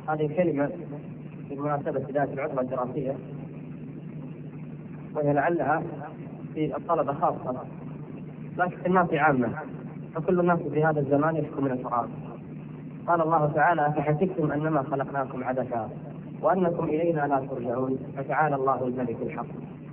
هذه كلمة بمناسبة بداية العطلة الدراسية، وهي لعلها في الطلبة خاصة لكن في الناس عامة، فكل الناس في هذا الزمان يشكو من الفراغ. قال الله تعالى: أفحسبتم أنما خلقناكم عبثا وأنكم إلينا لا ترجعون فتعالى الله الملك الحق.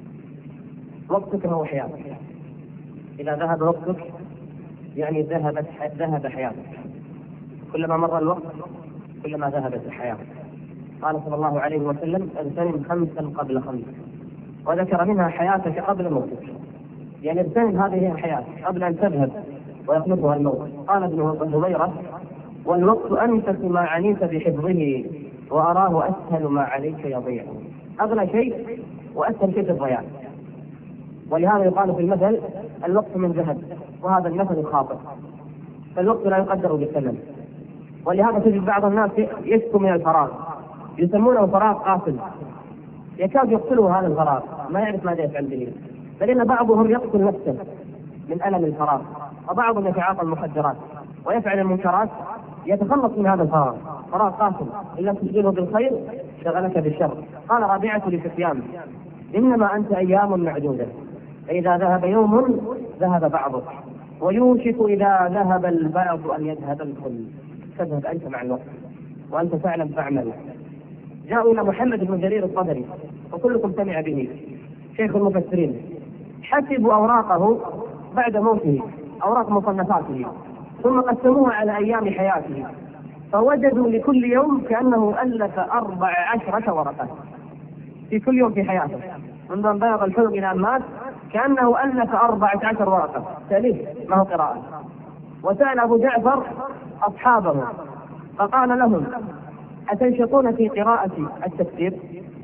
وقتك هو حياتك، إذا ذهب وقتك يعني ذهب حياتك. كلما مر الوقت كلما ذهبت الحياة. قال صلى الله عليه وسلم: اغتنم 5 قبل 5، وذكر منها حياتك قبل موتك، يعني اغتنم هذه الحياة قبل أن تذهب ويخلفها الموت. قال ابن هبيرة: والوقت أنفس ما عنيت بحفظه وأراه أسهل ما عليك يضيع. أغلى شيء وأسهل شيء الضياع. ولهذا يقال في المثل: الوقت من ذهب، وهذا المثل خاطئ، فالوقت لا يقدر بالثمن. ولهذا تجد بعض الناس يشكو من الفراغ، يسمونه فراغ قاتل، يكاد يقتله هذا الفراغ، ما يعرف ماذا يفعل به. بل إن بعضهم يقتل نفسه من ألم الفراغ، وبعضهم يتعاطى المخدرات ويفعل المنكرات يتخلص من هذا الفراغ. فراغ قاتل، إن لم تشغله بالخير شغلك بالشر. قال رابعة لسفيان: إنما أنت أيام معدودة، فإذا ذهب يوم ذهب بعضك، ويوشك إذا ذهب البعض أن يذهب الكل. تذهب أنت مع الوقت وأنت تعلم فاعمل. جاءوا إلى محمد بن جرير الطبري وكلكم سمع به، شيخ المفسرين، حسبوا أوراقه بعد موته، أوراق مصنفاته، ثم قسموها على أيام حياته، فوجدوا لكل يوم كأنه ألف 14 ورقة في كل يوم في حياته، منذ أن بلغ الحلم إلى أن مات، كأنه ألف 14 ورقة تأليف، ما هو قراءة. وسأل أبو جعفر أصحابه فقال لهم: أتنشطون في قراءة التفسير؟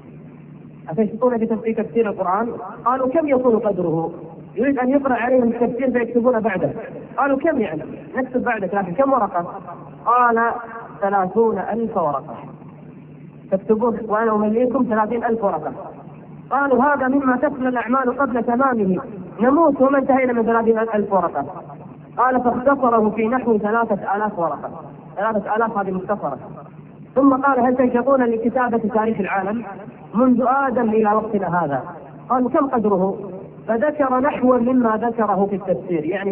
أتنشطون في تفسير القرآن؟ قالوا: كم يكون قدره؟ يريد أن يقرأ عليهم التفسير فيكتبون بعده. قالوا: كم يعني؟ نكتب بعدك، لكن كم ورقة؟ قال: 30,000 ورقة تكتبون وأنا أمليكم 30,000 ورقة. قالوا: هذا مما تفنى الأعمال قبل تمامه، نموت وما انتهينا من 30,000 ورقة. قال: فاختصره في نحو 3,000 ورقة. 3,000 هذه مختصرة. ثم قال: هل تنشطون لكتابة تاريخ العالم منذ آدم إلى وقتنا هذا؟ قالوا: كم قدره؟ فذكر نحو مما ذكره في التفسير، يعني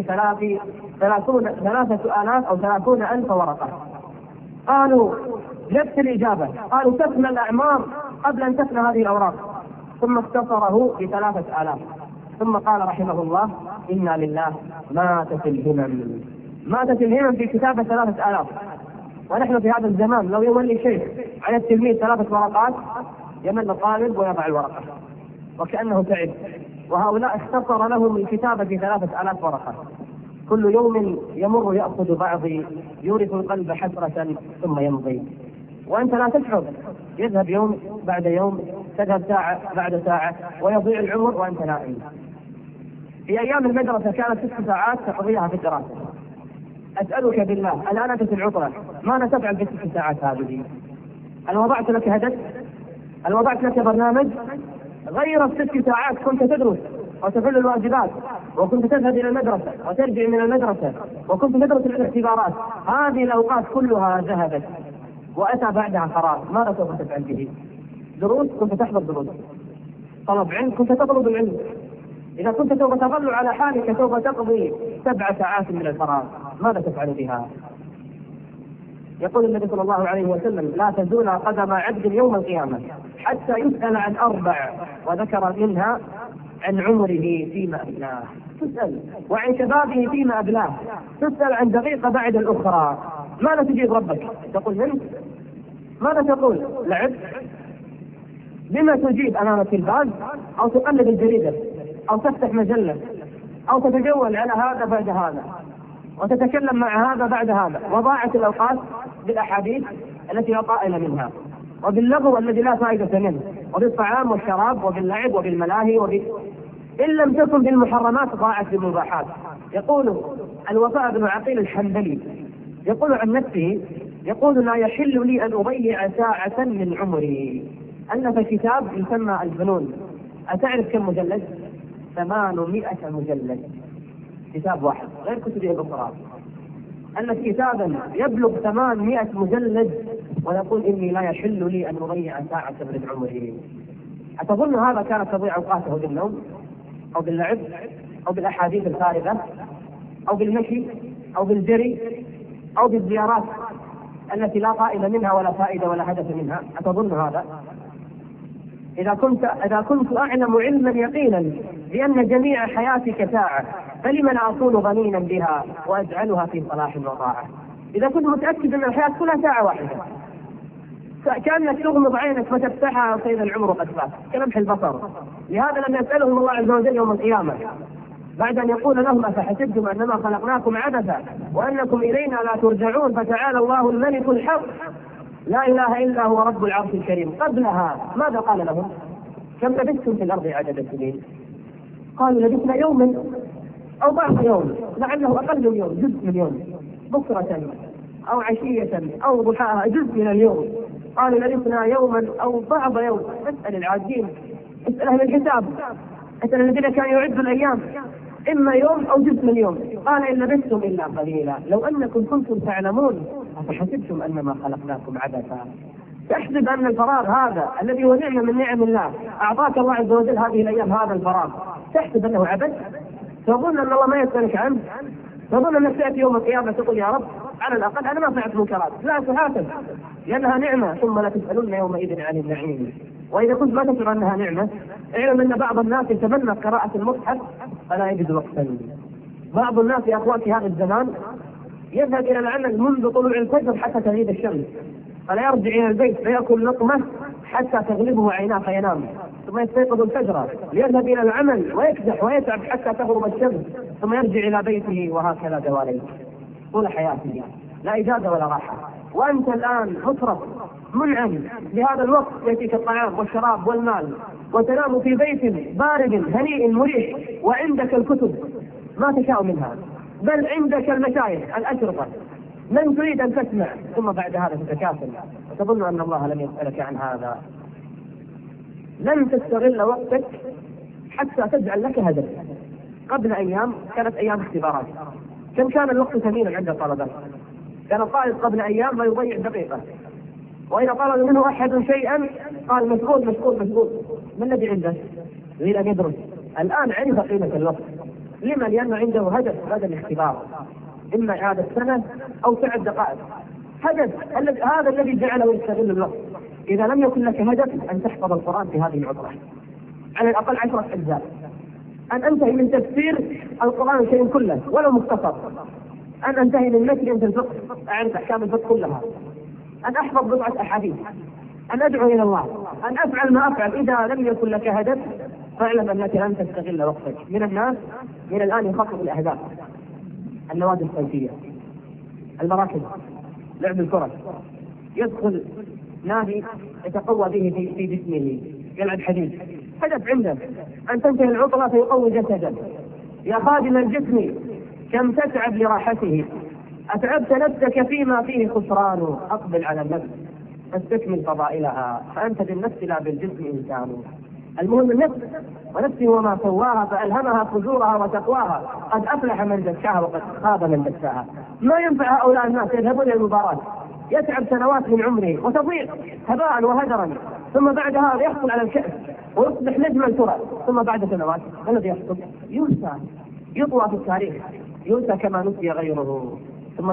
3,000 أو 30,000 ورقة. قالوا: نفس الإجابة. قالوا: تفنى الأعمار قبل أن تفنى هذه الأوراق. ثم اختصره ب3,000. ثم قال رحمه الله: إنا لله ماتت الهمم في كتابة 3,000. ونحن في هذا الزمان لو يولي شيخ على التلميذ 3 ورقات يمل الطالب ويضع الورقة وكأنه تعب. وهؤلاء اختصر لهم الكتابة في 3,000 ورقة. كل يوم يمر يأخذ بعضي يورث القلب حسرة ثم يمضي، وأنت لا تشعر. يذهب يوم بعد يوم، تذهب ساعة بعد ساعة، ويضيع العمر وأنت نائم. في أيام المدرسة كانت 6 ساعات تقضيها في الدراسة. أسألك بالله، الآن أنت في العطلة، ماذا تفعل في 6 ساعات هذه؟ هل وضعت لك هدف؟ هل وضعت لك برنامج؟ غير ال6 ساعات كنت تدرس وتحل الواجبات، وكنت تذهب إلى المدرسة وترجع من المدرسة، وكنت تدرس الاختبارات. هذه الأوقات كلها ذهبت وأتى بعدها فراغ. ماذا سوف تفعل به؟ دروس، كنت تحضر دروس. طلب علم، كنت تطلب العلم. إذا كنت سوف تظل على حالك سوف تقضي 7 ساعات من الفراغ، ماذا تفعل بها؟ يقول النبي صلى الله عليه وسلم: لا تزول قدم عبد يوم القيامة حتى يسأل عن 4، وذكر منها عن عمره فيما أبلاه، تسأل، وعن شبابه فيما أبلاه، تسأل عن دقيقة بعد الأخرى. ماذا تجيب ربك؟ تقول نمت؟ ماذا تقول؟ لعب؟ بما تجيب أمام التلفاز، أو تقلب الجريدة، أو تفتح مجلة، أو تتجول على هذا بعد هذا، وتتكلم مع هذا بعد هذا. وضاعت الأوقات بالأحاديث التي لا قائل منها، وباللغو الذي لا فائدة منه، وبالطعام والشراب، وباللعب، وبالملاهي، إن لم تكن بالمحرمات ضاعت بالمباحات. يقول الوفاء بن عقيل الحنبلي يقول عن نفسه، يقول: لا يحل لي أن أضيع ساعة من عمري. ألف كتاب يسمى الفنون. أتعرف كم مجلد؟ 800 مجلد، كتاب واحد غير كتبه الأخرى. ألف كتابا يبلغ 800 مجلد ويقول إني لا يحل لي أن أضيع ساعة من عمري. أتظن هذا كانت تضيع أوقاته بالنوم أو باللعب أو بالأحاديث الفارغة أو بالمشي أو بالجري أو بالزيارات التي لا قائمة منها ولا فائدة ولا هدف منها؟ أتظن هذا؟ إذا كنت أعلم علما يقينا بأن جميع حياتك ساعة، فلم لا أكون غنينا بها وأجعلها في صلاح وطاعة؟ إذا كنت متأكد أن الحياة كلها ساعة واحدة، كأنك تغمض عينك فتفتحها فإذا العمر قد فات كلمح البصر. لهذا لم يسألهم الله عز وجل يوم القيامة بعد أن يقول لهم أفحسبتم أنما خلقناكم عبثا وأنكم إلينا لا ترجعون فتعالى الله الملك الحق لا إله إلا هو رب العرش الكريم. قبلها ماذا قال لهم؟ كم لبثتم في الأرض عدد السنين؟ قالوا لبثنا يوما أو بعض يوم، لعله أقل من يوم، جزء من يوم، بكرة أو عشية أو ضحاها، جزء من اليوم. قالوا لبثنا يوما أو بعض يوم. اسأل العادين، اسأل أهل الحساب، اسأل الذين كانوا يعدوا الأيام، إما يوم أو جزء من يوم. قال إن لبثتم إلا قليلا لو أنكم كنتم تعلمون أفحسبتم أنما خلقناكم عبثا. تحسب أن الفراغ هذا الذي هو نعمة من نعم الله، أعطاك الله عز وجل هذه الأيام هذا الفراغ، تحسب أنه عبث؟ تظن أن الله ما يسألك عنه؟ تظن أنك تأتي يوم القيامة تقول يا رب على الأقل أنا ما فعلت منكرات؟ لا، تحاسب لأنها نعمة، ثم لا تسألون يومئذ عن النعيم. وإذا كنت ما تشعر أنها نعمة، اعلم أن بعض الناس يتمنى قراءة المصحف فلا يجد وقتا. بعض الناس يا أخوان في هذا الزمان يذهب إلى العمل منذ طلوع الفجر حتى تغيب الشمس، فلا يرجع إلى البيت فيأكل لقمة حتى تغلبه عيناه فينام، ثم يستيقظ الفجر ليذهب إلى العمل ويكدح ويتعب حتى تغرب الشمس، ثم يرجع إلى بيته، وهكذا دواليك طول حياته، لا إجازة ولا راحة. وأنت الآن مترف منعم بهذا الوقت، يأتيك الطعام والشراب والمال، وتنام في بيت بارد هنيء مريح، وعندك الكتب ما تشاء منها، بل عندك المشايخ الأشرطة من تريد أن تسمع، ثم بعد هذا تتكاسل وتظن أن الله لم يسألك عن هذا. لن تستغل وقتك حتى تجعل لك هدف. قبل أيام كانت أيام اختبارات، كم كان الوقت ثمينا عند الطلبة؟ كان الطالب قبل أيام ما يضيع دقيقة، وإذا طلب منه أحد شيئا قال مشغول مشغول مشغول. ما الذي عنده؟ يريد أن يدرس. الآن عرف قيمة الوقت. لما؟ لأنه عنده هدف، هذا الاختبار، إما إعادة سنة أو 9 دقائق. هدف هذا الذي جعله يستغل الوقت. إذا لم يكن لك هدف أن تحفظ القرآن في هذه العطلة على الأقل 10 أجزاء، أن أنتهي من تفسير القرآن الكريم كله ولو مختصر، أن أنتهي من متن في الفقه أعرف أحكام الفقه كلها، أن أحفظ بضعة أحاديث، أن أدعو إلى الله، أن أفعل ما أفعل. إذا لم يكن لك هدف فاعلم أنك لن تستغل وقتك. من الناس من الآن يخطط الأهداف، النوادي الصيفية، المراكز، لعب الكرة، يدخل نادي يتقوى به في جسمه، يلعب حديد، هدف عنده أن تنتهي العطلة فيقوي جسده. يا خادم الجسم كم تتعب لراحته، أتعبت نفسك فيما فيه خسران، أقبل على النفس فاستكمل فضائلها، فأنت بالنفس لا بالجسم إنسان. المهم النفس، ونفس وما سواها فألهمها فجورها وتقواها، قد أفلح من زكاها وقد خاب من دساها. ما ينفع هؤلاء الناس يذهبون إلى المباراة، يتعب سنوات من عمره وتضيع هباء وهدرا، ثم بعد هذا يحصل على الكأس ويصبح نجم الكرة، ثم بعد سنوات ما الذي يحصل؟ ينسى، يطوى في التاريخ، ينسى كما نسي غيره. ثم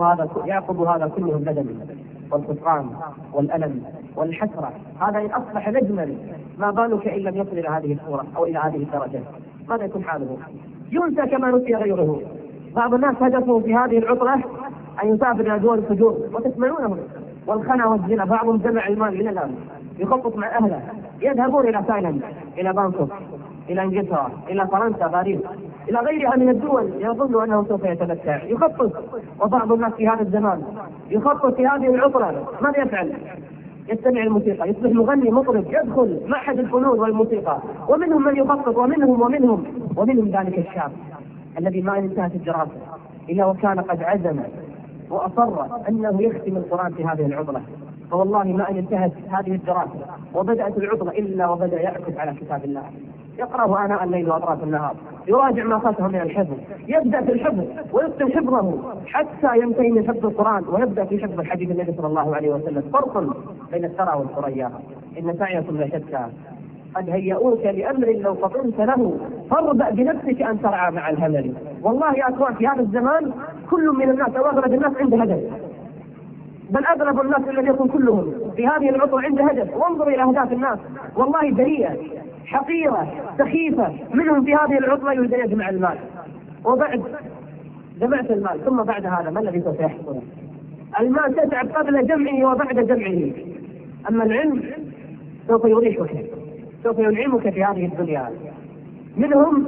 يعقب هذا كله الندم والخسران والألم والحسرة. هذا إن أصبح نجما، ما بالك إن لم يصل إلى هذه الصورة أو إلى هذه الدرجة؟ ماذا يكون حاله؟ ينسى كما نسي غيره. بعض الناس هدفه في هذه العطلة أن يسافر إلى دول الفجور وتسمعونهم، والخنا والزنا. بعضهم جمع المال من الآن يخطط مع أهله، يذهبون إلى تايلاند، إلى بانكوك، إلى إنجلترا، إلى فرنسا، باريس، إلى غيرها من الدول، يظن أنه سوف يتمتع، يخطط. وبعض الناس في هذا الزمان يخطط في هذه العطلة، ماذا يفعل؟ يستمع الموسيقى، يصبح مغني مطرب، يدخل معهد الفنون والموسيقى. ومنهم من يخطط، ومنهم ذلك الشاب الذي ما انتهت الدراسة إلا وكان قد عزم وأصر أنه يختم القرآن في هذه العطلة، فوالله ما أن انتهت هذه الدراسة وبدأت العطلة إلا وبدأ يعكف على كتاب الله، يقرأه آناء الليل وأطراف النهار، يراجع ما فاته من الحفظ، يبدأ في الحفظ ويتقن حفظه حتى ينتهي من حفظ القرآن ويبدأ في حفظ الحديث النبي صلى الله عليه وسلم. فرق بين الثرى والثريا، إن سعيكم لشتى، قد هيئوك لأمر لو فطنت له، فاربأ بنفسك أن ترعى مع الهمل. والله يا أخوان في هذا الزمان كل من الناس أو أغلب الناس عنده هدف، بل أغلب الناس الذي يكون كلهم في هذه العطلة عنده هدف. وانظر إلى أهداف الناس والله بريئة حقيرة سخيفة، منهم في هذه العطلة يريد أن يجمع المال، وبعد جمعت المال ثم بعد هذا ما الذي سوف يحصل؟ المال تتعب قبل جمعه وبعد جمعه، أما العلم سوف يريحك، سوف ينعمك في هذه الدنيا. منهم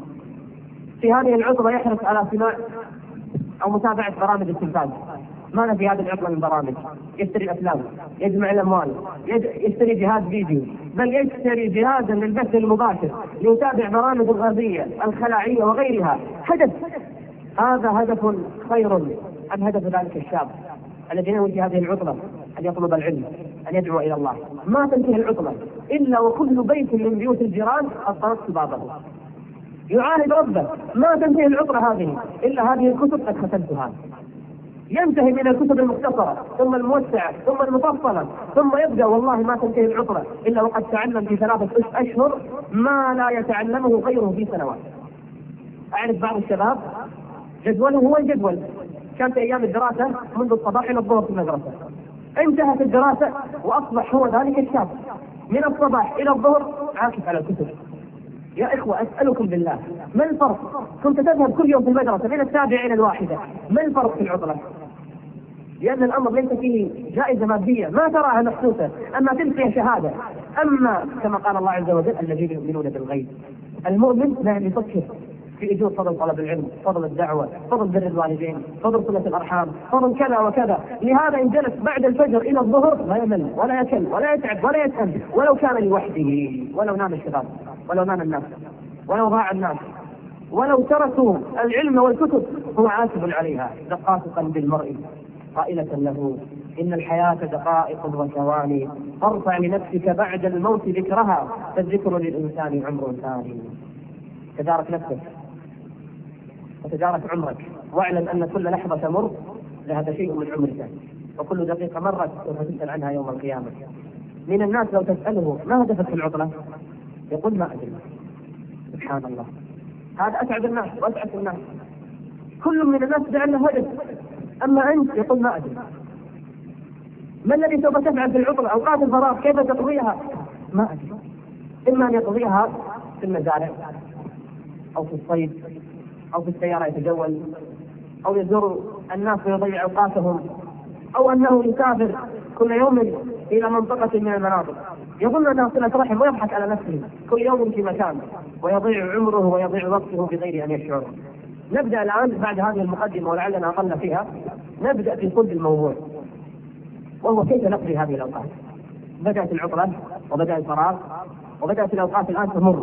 في هذه العطلة يحرص على سماع أو متابعة برامج التلفاز. ماذا في هذه العطلة من برامج؟ يشتري أفلام، يجمع الأموال، يشتري جهاز فيديو، بل يشتري جهازا للبث المباشر ليتابع برامج الغازية الخلاعية وغيرها. هذا هدف خير أم هدف ذلك الشاب الذي ينوي في هذه العطلة أن يطلب العلم، أن يدعو إلى الله؟ ما تنتهي العطلة إلا وكل بيت من بيوت الجيران قد طرقت بابه يعاهد ربه. ما تنتهي العطلة هذه إلا هذه الكتب قد ختمتها. ينتهي من الكتب المختصرة ثم الموسعة ثم المفصلة ثم يبدأ. والله ما تنتهي العطلة إلا وقد تعلم في 3 أشهر ما لا يتعلمه غيره في سنوات. أعرف بعض الشباب جدوله هو الجدول، كانت أيام الدراسة منذ الصباح إلى الظهر في المدرسة، انتهت الدراسة وأصبح هو ذلك الشاب من الصباح إلى الظهر عاكف على الكتب. يا إخوة أسألكم بالله، ما الفرق؟ كنت تذهب كل يوم في المدرسة من 7 إلى 1، ما الفرق في العطلة؟ لأن الأمر ليس فيه جائزة مادية ما تراها محسوسة، أما تلك شهادة. أما كما قال الله عز وجل الذين يؤمنون بالغيب، المؤمن لا يفكر في إجور فضل طلب العلم، فضل الدعوة، فضل بر الوالدين، فضل صلة الأرحام، فضل كذا وكذا. لهذا إن جلس بعد الفجر إلى الظهر لا يمل ولا يكل ولا يتعب ولا يتأم، ولو كان لوحده، ولو نام الشباب، ولو نام الناس، ولو ضاع الناس، ولو تركوا العلم والكتب هو عاتب عليها. دقات قلب المرء قائلة له إن الحياة دقائق وثواني، فارفع لنفسك بعد الموت ذكرها، فالذكر للإنسان عمر ثاني. تدارك نفسك وتدارك عمرك، واعلم أن كل لحظة تمر لهذا شيء من عمرك، وكل دقيقة مرت سوف تسأل عنها يوم القيامة. من الناس لو تسأله ما هدفك في العطلة يقول ما أدري. سبحان الله، هذا أسعد الناس وأسعد الناس. كل من الناس يجعل له هدف، أما أنت يقول ما أدري. ما الذي سوف تفعل في العطلة؟ أوقات الفراغ كيف تقضيها؟ ما أدري. إما أن يقضيها في المزارع أو في الصيد أو في السيارة يتجول أو يزور الناس ويضيع أوقاتهم، أو أنه يسافر كل يوم إلى منطقة من المناطق يظن أنها صلة رحم ويبحث على نفسه كل يوم في مكان ويضيع عمره ويضيع وقته بغير أن يشعر. نبدأ الآن بعد هذه المقدمة ولعلنا أقل فيها، نبدأ في صلب الموضوع، وهو كيف نقضي هذه الأوقات. بدأت العطلة وبدأ الفراغ وبدأت الأوقات الآن تمر.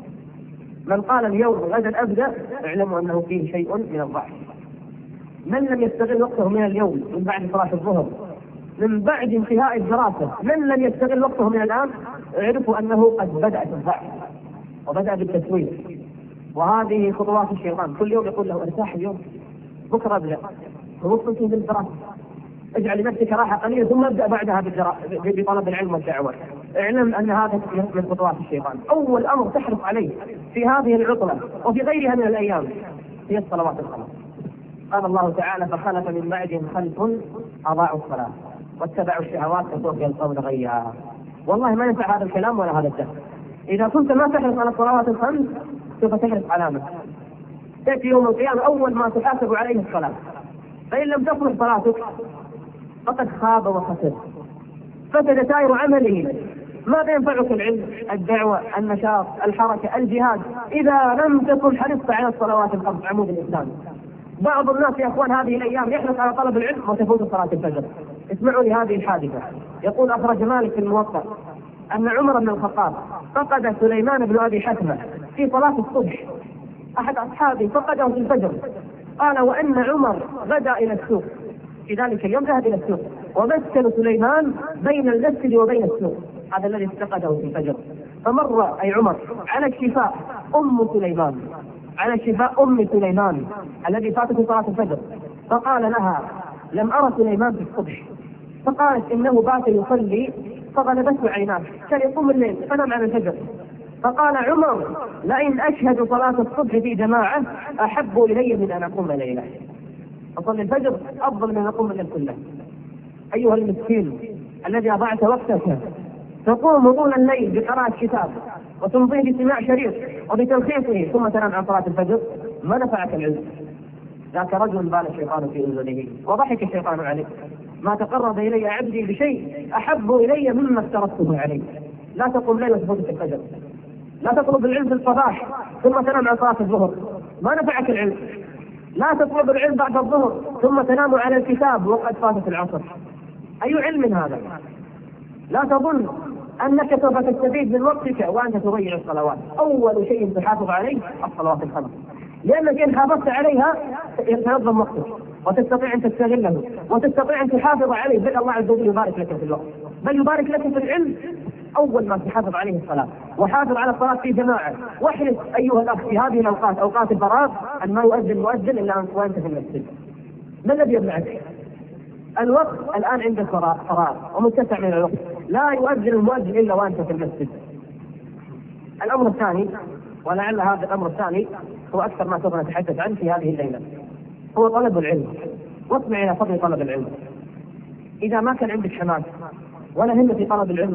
من قال اليوم غدا أبدأ اعلموا أنه فيه شيء من الضعف. من لم يستغل وقته من اليوم من بعد صلاة الظهر، من بعد انتهاء الدراسة، من لم يستغل وقته من الآن اعرفوا أنه قد بدأت الضعف وبدأ بالتسويف. وهذه خطوات الشيطان، كل يوم يقول له ارتاح اليوم، بكرة ابدأ، ووصل فيه بالدراسة، اجعل لنفسك راحة قليلة ثم ابدأ بعدها بطلب العلم والدعوة. اعلم أن هذا من خطوات الشيطان. أول أمر تحرص عليه في هذه العطلة وفي غيرها من الأيام هي الصلوات الخمس. قال الله تعالى فخلف من بعدهم خلف أضاعوا الصلاة واتبعوا الشهوات فسوف يلقون غيا. والله ما ينفع هذا الكلام ولا هذا الدهر. إذا كنت ما تحرص على الصلوات الخمس سوف تحرص علامة تأتي يوم القيامة أول ما تحاسب عليه الصلاة، فإن لم تصلح صلاتك فقد خاب وخسر، فسد سائر عمله. ماذا ينفعك العلم، الدعوة، النشاط، الحركة، الجهاد إذا لم تكن حرصت على الصلوات الخمس عمود الإسلام؟ بعض الناس يا أخوان هذه الأيام يحرص على طلب العلم وتفوت صلاة الفجر. اسمعوا لهذه الحادثة. يقول أخرج مالك في الموطأ أن عمر بن الخطاب فقد سليمان بن أبي حتمة في صلاة الصبح، أحد أصحابه فقده في الفجر. قال وأن عمر غدا إلى السوق في ذلك اليوم، ذهب إلى السوق ومسكن سليمان بين المسجد وبين السوق، هذا الذي افتقده في الفجر. فمر أي عمر على الشفاء أم سليمان، على الشفاء أم سليمان الذي فاتته صلاة الفجر، فقال لها: لم أرى سليمان في الصبح. فقالت: إنه بات يصلي فغلبته عيناه، كان يقوم الليل فنام على الفجر. فقال عمر: لئن أشهد صلاة الصبح في جماعة أحب إلي من أن أقوم ليلة. أصلي الفجر أفضل من أن أقوم الليل كله. أيها المسكين الذي أضعت وقتك تقوم طول الليل بقراءة كتاب وتمضيه بسماع شريط وبتلخيصه ثم تنام عن صلاة الفجر، ما نفعك العلم. ذاك رجل بال الشيطان في أذنه وضحك الشيطان عليه: ما تقرب إلي عبدي بشيء أحب إلي مما افترضته عليه. لا تقوم ليل وتفوتك الفجر، لا تطلب العلم في الصباح ثم تنام عن صلاة الظهر، ما نفعك العلم. لا تطلب العلم بعد الظهر ثم تنام على الكتاب وقد فاتت العصر. أي علم هذا؟ لا تظن أنك سوف تستفيد من وقتك وأنت تضيع الصلوات. أول شيء تحافظ عليه الصلوات الخمس، لأنك إن حافظت عليها يتنظم وقتك وتستطيع أن تستغله وتستطيع أن تحافظ عليه، بل الله عز وجل يبارك لك في الوقت، بل يبارك لك في العلم. أول ما تحافظ عليه الصلاة، وحافظ على الصلاة في جماعة، واحرص أيها الأخ في هذه الأوقات أوقات الفراغ أن ما يؤذن مؤذن إلا وأنت في المسجد. ما الذي يمنعك؟ الوقت الآن عندك فراغ ومتسع من الوقت، لا يؤذن المؤذن إلا وأنت في المسجد. الأمر الثاني، ولعل هذا الأمر الثاني هو أكثر ما سوف نتحدث عنه في هذه الليلة، هو طلب العلم. واسمع إلى فضل طلب العلم. إذا ما كان عندك حماس ولا همة في طلب العلم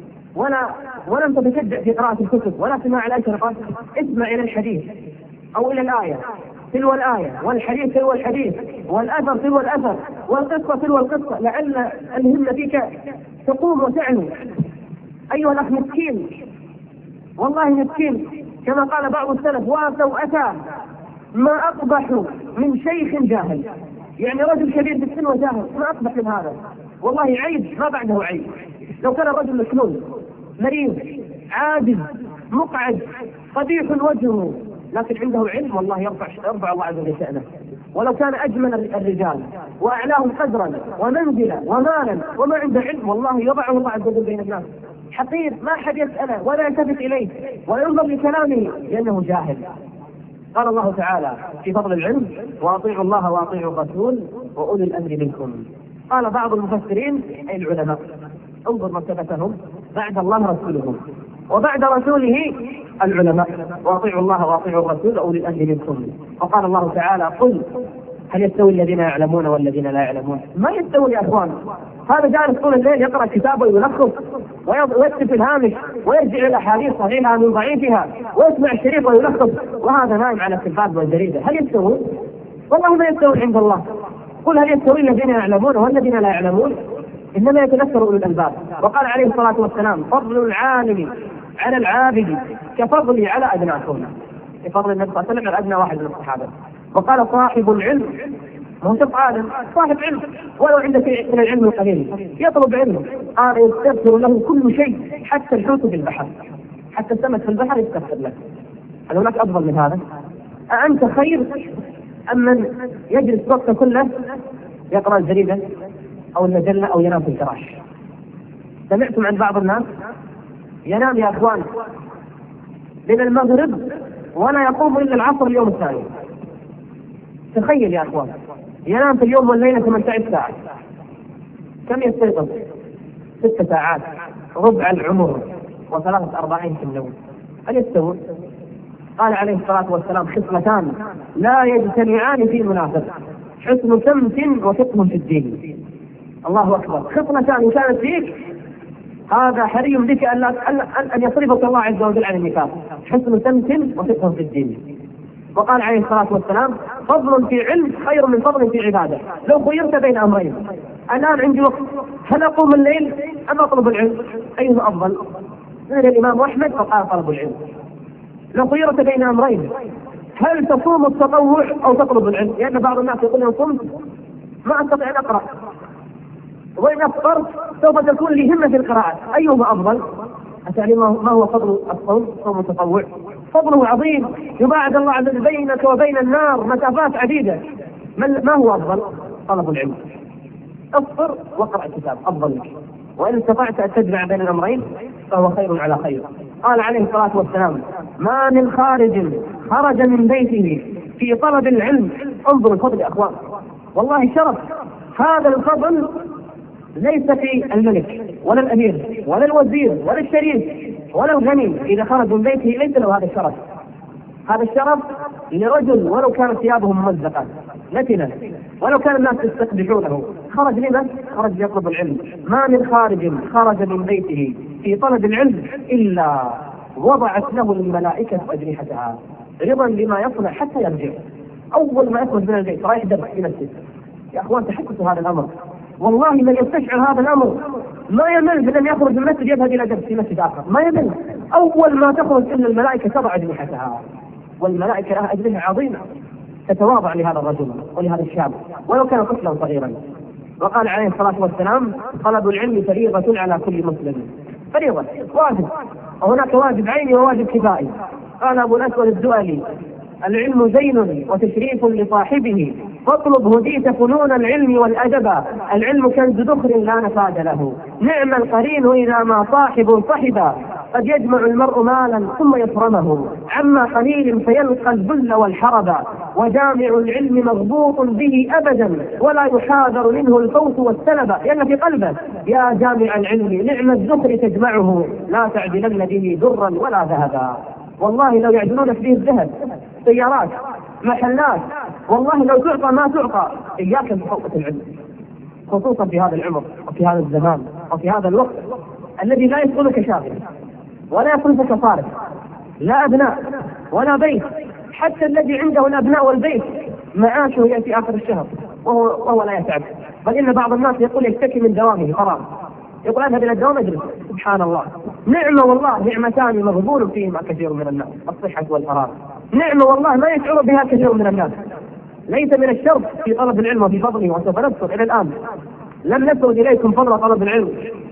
ولم تتشجع في قراءة الكتب ولا سماع الأشرطة، اسمع إلى الحديث أو إلى الآية تلو الآية، والحديث تلو الحديث، والأثر تلو الأثر، والقصة تلو القصة، لعل الهمة فيك تقوم وتعلو. أيها الأخ مسكين، والله مسكين، كما قال بعض السلف: وسوءة ما أقبح من شيخ جاهل. يعني رجل كبير في السن وجاهل، ما أقبح من هذا. والله عيب ما بعده عيب. لو كان الرجل مشلول مريض عاجز مقعد قبيح وجهه لكن عنده علم، والله يرفع الله عز وجل شأنه. ولو كان أجمل الرجال وأعلاهم قدرا ومنزلا ومالا وما عنده علم، والله يضعه الله عز وجل بين الناس حقير، ما حد يسأله ولا يلتفت إليه ولا ينظر لكلامه لأنه جاهل. قال الله تعالى في فضل العلم: وأطيعوا الله وأطيعوا الرسول وأولي الأمر منكم. قال بعض المفسرين أي العلماء: انظر مرتبتهم، بعد الله رسولهم، وبعد رسوله العلماء، وأطيعوا الله وأطيعوا الرسول وأولي الأمر منكم. وقال الله تعالى: قل هل يستوي الذين يعلمون والذين لا يعلمون؟ ما يستوي يا أخوان. هذا جالس طول الليل يقرأ كتابه ويلخص ويكتب الهامش ويرجع إلى أحاديث صحيحة من ضعيفها ويسمع الشريط ويلخص، وهذا نايم على التلفاز والجريدة. هل يستوي؟ والله ما يستوي عند الله. قل هل يستوي الذين يعلمون والذين لا يعلمون؟ إنما يتذكر أولو الألباب. وقال عليه الصلاة والسلام: فضل العالم على العابد كفضلي على أدناكم. بفضل النبي صلى الله عليه وسلم على أدنى واحد من الصحابة. وقال: صاحب العلم، ما هو عالم، صاحب علم ولو عندك من العلم القليل يطلب علم. قال: يستغفر له كل شيء حتى الحوت في البحر، حتى السمك في البحر يستغفر له. هل هناك أفضل من هذا؟ أأنت خير أم من يجلس وقته كله يقرأ الجريدة أو المجلة أو ينام في الفراش؟ سمعتم عن بعض الناس ينام يا أخوان من المغرب ولا يقوم إلا العصر اليوم الثاني. تخيل يا أخوان، ينام في اليوم والليلة 18 ساعة. كم يستيقظ؟ 6 ساعات، ربع العمر، و43 في النوم. هل يستوون؟ قال عليه الصلاة والسلام: خصلتان لا يجتمعان في منافق: حسن سمت وفقه في الدين. الله أكبر. خصلتان كانت فيك هذا حري بك أن يصرفك الله عز وجل عن النفاق: حسن سمت وفقه في الدين. وقال عليه الصلاة والسلام: فضل في علم خير من فضل في عبادة. لو خيرت بين أمرين، الآن عندي وقت، هل أقوم الليل أم أطلب العلم؟ أيهما أفضل؟ قال الإمام أحمد فقال: طلب العلم. لو خيرت بين أمرين، هل تصوم التطوع أو تطلب العلم؟ لأن بعض الناس يقول: إن صمت ما أستطيع أن أقرأ، وإن أفطرت سوف تكون لي همة في القراءة، أيهما أفضل؟ أتعلم ما هو فضل الصوم؟ صوم التطوع فضله عظيم، يباعد الله عز وجل بينك وبين النار مسافات عديدة. ما هو أفضل؟ طلب العلم. افطر واقرأ الكتاب أفضل لك. وإن استطعت أن تجمع بين الأمرين فهو خير على خير. قال عليه الصلاة والسلام: ما من خارج خرج من بيته في طلب العلم. انظر الفضل يا أخوان، والله شرف. هذا الفضل ليس في الملك ولا الأمير ولا الوزير ولا الشريف ولا الغني إذا خرج من بيته ليس له هذا الشرف. هذا الشرف لرجل ولو كانت ثيابه ممزقة نتنة، ولو كان الناس يستقبحونه، خرج لما؟ خرج يطلب العلم. ما من خارج خرج من بيته في طلب العلم إلا وضعت له الملائكة أجنحتها رضا لما يصنع حتى يرجع. أول ما يخرج من البيت رايح دبح في مسجد. يا أخوان تحسسوا هذا الأمر، والله من يستشعر هذا الأمر ما يمل من أن يخرج من المسجد يذهب إلى درس في مسجد آخر، ما يمل. أول ما تخرج إلا الملائكة تضع أجنحتها، والملائكة لها أجنحة عظيمة تتواضع لهذا الرجل ولهذا الشاب ولو كان طفلا صغيرا. وقال عليه الصلاة والسلام: طلب العلم فريضة على كل مسلم. فريضة، واجب، وهناك واجب عيني وواجب كفائي. قال أبو الأسود الدؤلي: العلم زين وتشريف لصاحبه، فاطلب هديت فنون العلم والأدب. العلم كنز ذخر لا نفاد له، نعم القرين إذا ما صاحب صحبا. قد يجمع المرء مالا ثم يفرمه عما قليل فيلقى الذل والحرب. وجامع العلم مغبوط به أبدا ولا يحاذر منه الفوت والسلب. لأن في قلبه: يا جامع العلم نعم الذخر تجمعه، لا تعدلن به درا ولا ذهبا. والله لو يعدلونك به الذهب، سيارات، محلات، والله لو تعطى ما تعطى. إياك بفوت العلم، خصوصا في هذا العمر وفي هذا الزمان وفي هذا الوقت الذي لا يدخلك شاغل ولا يصرفك صارف، لا أبناء ولا بيت. حتى الذي عنده الأبناء والبيت معاشه يأتي آخر الشهر وهو لا يتعب. بل إن بعض الناس يقول يشتكي من دوامه فراغ، يقول أذهب إلى الدوام أجلس. سبحان الله، نعمة والله، نعمتان مغبون فيهما كثير من الناس: الصحة والفراغ. نعمة والله ما يشعر بها كثير من الناس. ليس من الشرط في طلب العلم وفي فضله، وسوف نذكر إلى الآن لم نسرد إليكم فضل طلب العلم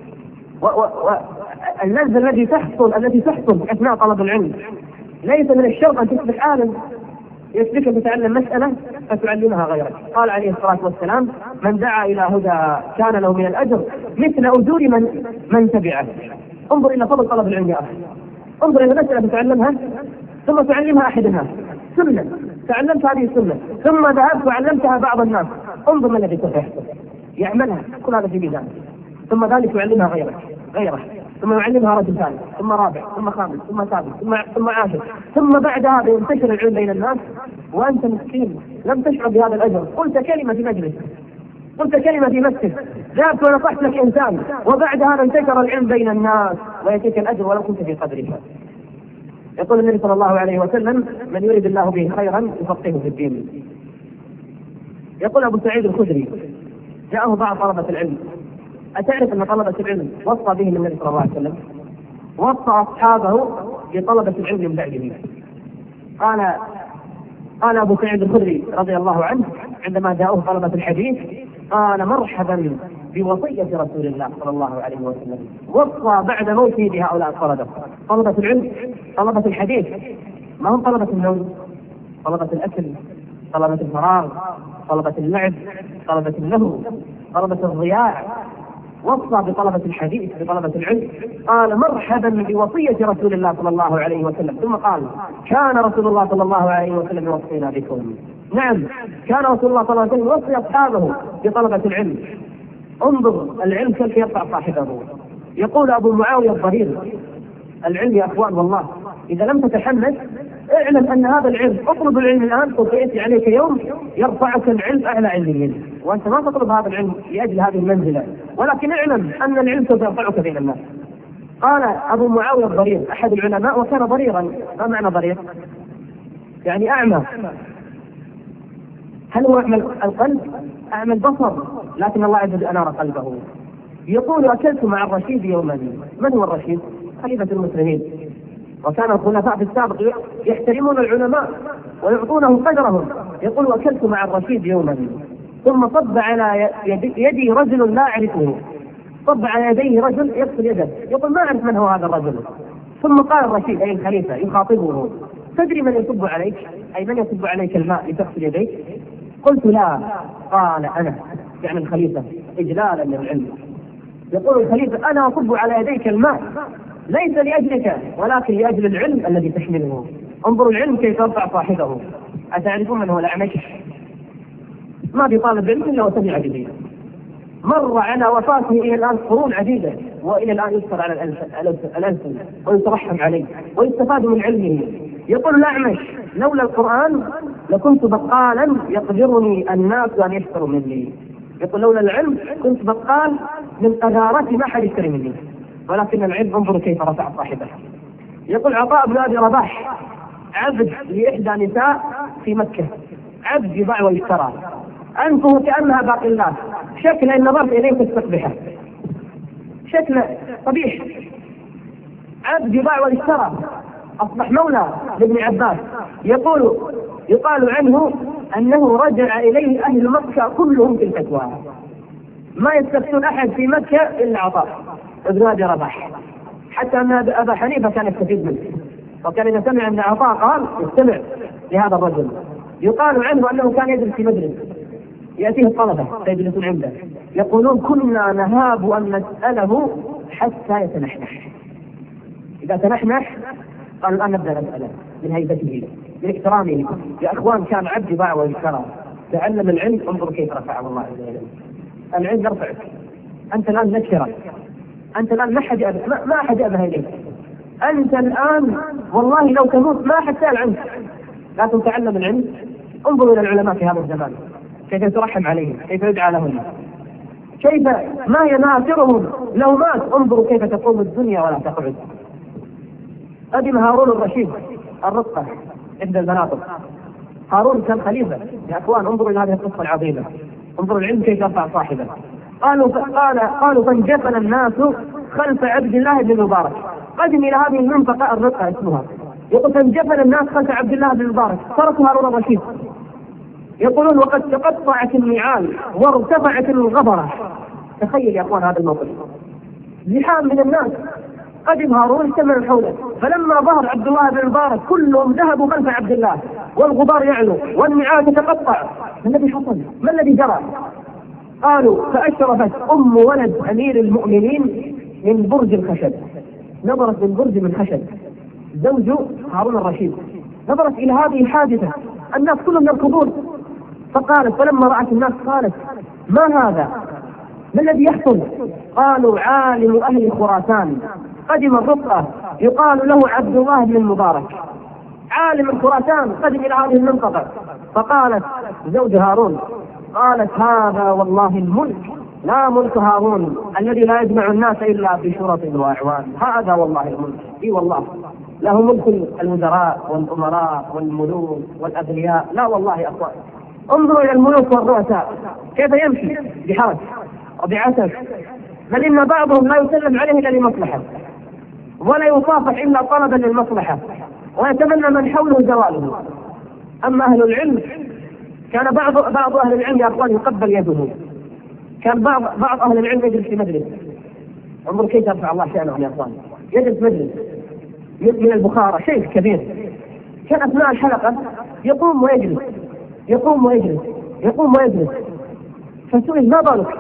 واللذة التي تحصل أثناء طلب العلم. ليس من الشرط أن تصبح عالم يسبك أن تتعلم مسألة فتعلمها غيرك. قال عليه الصلاة والسلام: من دعا إلى هدى كان له من الأجر مثل أجور من تبعه. انظر إلى فضل طلب العلم يا أخي، انظر إلى مسألة تتعلمها ثم تعلمها أحد الناس، سنة تعلمت هذه السنة ثم ذهبت وعلمتها بعض الناس. انظر ما الذي سوف يحصل، يعملها كل هذا في ميزان، ثم ذلك يعلمها غيره، ثم يعلمها رجل ثاني، ثم رابع، ثم خامس، ثم سادس، ثم عاشر، ثم بعد هذا ينتشر العلم بين الناس وأنت مسكين لم تشعر بهذا الأجر. قلت كلمة في مجلس، قلت كلمة في مسجد، ذهبت ونصحت لك إنسان، وبعد هذا انتشر العلم بين الناس ويأتيك الأجر ولو كنت في قدرك. يقول النبي صلى الله عليه وسلم: من يريد الله به خيرا يفقهه في الدين. يقول أبو سعيد الخدري: جاءه بعض طلبة العلم: أتعرف أن طلبة العلم وصى بهم النبي صلى الله عليه وسلم؟ وصى أصحابه بطلبة العلم من بعده. قال أبو سعيد الخدري رضي الله عنه عندما جاءوه طلبة الحديث: قال مرحبا بوصية رسول الله صلى الله عليه وسلم. وصى بعد موته بهؤلاء الطلبة. طلبة العلم، طلبة الحديث، ما هم طلبة النوم، طلبة الأكل، طلبة الفراغ، طلبة اللعب، طلبة اللهو، طلبة الضياع. وصى بطلبة الحديث بطلبة العلم. قال مرحبا بوصية رسول الله صلى الله عليه وسلم. ثم قال: كان رسول الله صلى الله عليه وسلم يوصينا بكم. نعم، كان رسول الله صلى الله عليه وسلم يوصي أصحابه بطلبة العلم. انظر العلم كيف يرفع صاحبه. يقول أبو معاوية الضرير: العلم يا أخوان والله إذا لم تتحمس اعلم أن هذا العلم، اطلب العلم الآن سوف يأتي عليك يوم يرفعك العلم أعلى علمين، وأنت ما تطلب هذا العلم لأجل هذه المنزلة، ولكن اعلم أن العلم سوف يرفعك بين الناس. قال أبو معاوية الضرير أحد العلماء وكان ضريرا. ما معنى ضرير؟ يعني أعمى. هل هو أعمى القلب؟ أعمى البصر، لكن الله عز وجل أنار قلبه. يقول: أكلت مع الرشيد يوما. من هو الرشيد؟ خليفة المسلمين، وكان الخلفاء في السابق يحترمون العلماء ويعطونهم قدرهم. يقول: أكلت مع الرشيد يوما ثم صب على يدي رجل لا أعرفه. صب على يديه رجل يغسل يده. يقول: ما أعرف من هو هذا الرجل. ثم قال الرشيد أي الخليفة يخاطبه: تدري من يصب عليك؟ أي من يصب عليك الماء لتغسل يديك؟ قلت: لا. قال: أنا، يعني الخليفة، إجلالا للعلم. يقول الخليفة أنا أصب على يديك الماء ليس لأجلك ولكن لأجل العلم الذي تحمله. انظروا العلم كيف يرفع صاحبه. أتعرفون من هو الأعمش؟ ما في طالب علم إلا وسمع به، مر على وفاته إلى الآن قرون عديدة وإلى الآن يذكر على الألسن ويترحم عليه ويستفاد من علمه. يقول الأعمش لولا القرآن لكنت بقالا يقدرني الناس أن يشتروا مني. يقول لولا العلم كنت بقال من قذارتي ما حد يشتري مني، ولكن العلم انظروا كيف رفع صاحبه. يقول عطاء بن أبي رباح عبد لإحدى نساء في مكة، عبد يباع ويشترى، أنفه كأنها باقلات، شكل إن نظرت إليه تستقبحه، شكل قبيح، عبد يباع ويشترى، أصبح مولى لابن عباس. يقال عنه أنه رجع إليه أهل مكة كلهم في الفتوى، ما يستفتون أحد في مكة إلا عطاء ابن أبي رباح، حتى أن أبا حنيفة كان يستفيد منه، وكان إذا سمع أن عطاء قال يستمع لهذا الرجل. يقال عنه أنه كان يدرس في مدرسة، يأتيه الطلبة فيجلسون عنده يقولون كنا نهاب أن نسأله حتى يتنحنح، إذا تنحنح قال الآن نبدأ نسأله من هيبته من احترامه. يا أخوان كان عبد باع ويشترى، تعلم العلم، انظر كيف رفعه الله عز وجل. العلم يرفعك، أنت الآن نكرة، أنت الآن ما أحد يأبه إليك، أنت الآن والله لو تموت ما أحد سأل عنك، لكن تعلم العلم. انظروا إلى العلماء في هذا الزمان كيف يترحم عليهم، كيف يدعى لهم، كيف ما يناصرهم لو مات. انظروا كيف تقوم الدنيا ولا تقعد. قدم هارون الرشيد الرقة ابن المناطق، هارون كان خليفة. يا أخوان انظروا إلى هذه القصة العظيمة، انظروا العلم كيف يرفع صاحبه. قالوا فانجفل الناس خلف عبد الله بن المبارك. قدم إلى هذه المنطقة الرقة اسمها، يقول فانجفل الناس خلف عبد الله بن المبارك، تركوا هارون الرشيد. يقولون وقد تقطعت النعال وارتفعت الغبرة. تخيل يا أخوان هذا الموقف، زحام من الناس، قدم هارون اجتمعوا حوله، فلما ظهر عبد الله بن المبارك كلهم ذهبوا خلف عبد الله والغبار يعلو والنعال تتقطع. ما الذي حصل؟ ما الذي جرى؟ قالوا فأشرفت أم ولد أمير المؤمنين من برج الخشب، نظرت من برج من خشب، زوج هارون الرشيد، نظرت إلى هذه الحادثة، الناس كلهم يركضون، فقالت فلما رأت الناس قالت ما هذا؟ ما الذي يحصل؟ قالوا عالم أهل خراسان قدم الرقة يقال له عبد الله بن المبارك، عالم خراسان قدم إلى هذه المنطقة. فقالت زوج هارون قالت هذا والله الملك لا ملك هارون الذي لا يجمع الناس إلا بشرط وأعوان، هذا والله الملك، اي والله له ملك المدراء والأمراء والملوك والأغنياء، لا والله يا أخوان. انظروا إلى الملوك والرؤساء كيف يمشي بحرج وبعسف، بل إن بعضهم لا يسلم عليه إلا لمصلحة ولا يصافح إلا طلبا للمصلحة، ويتمنى من حوله زواله. أما أهل العلم كان بعض أهل العلم يا أخوان يقبل يده، كان بعض أهل العلم يجلس في مجلس، انظر كيف يرفع الله شأنهم يا أخوان، يجلس مجلس من البخارى شيخ كبير، كان أثناء الحلقة يقوم ويجلس يقوم ويجلس يقوم ويجلس، فسئل ما بالك؟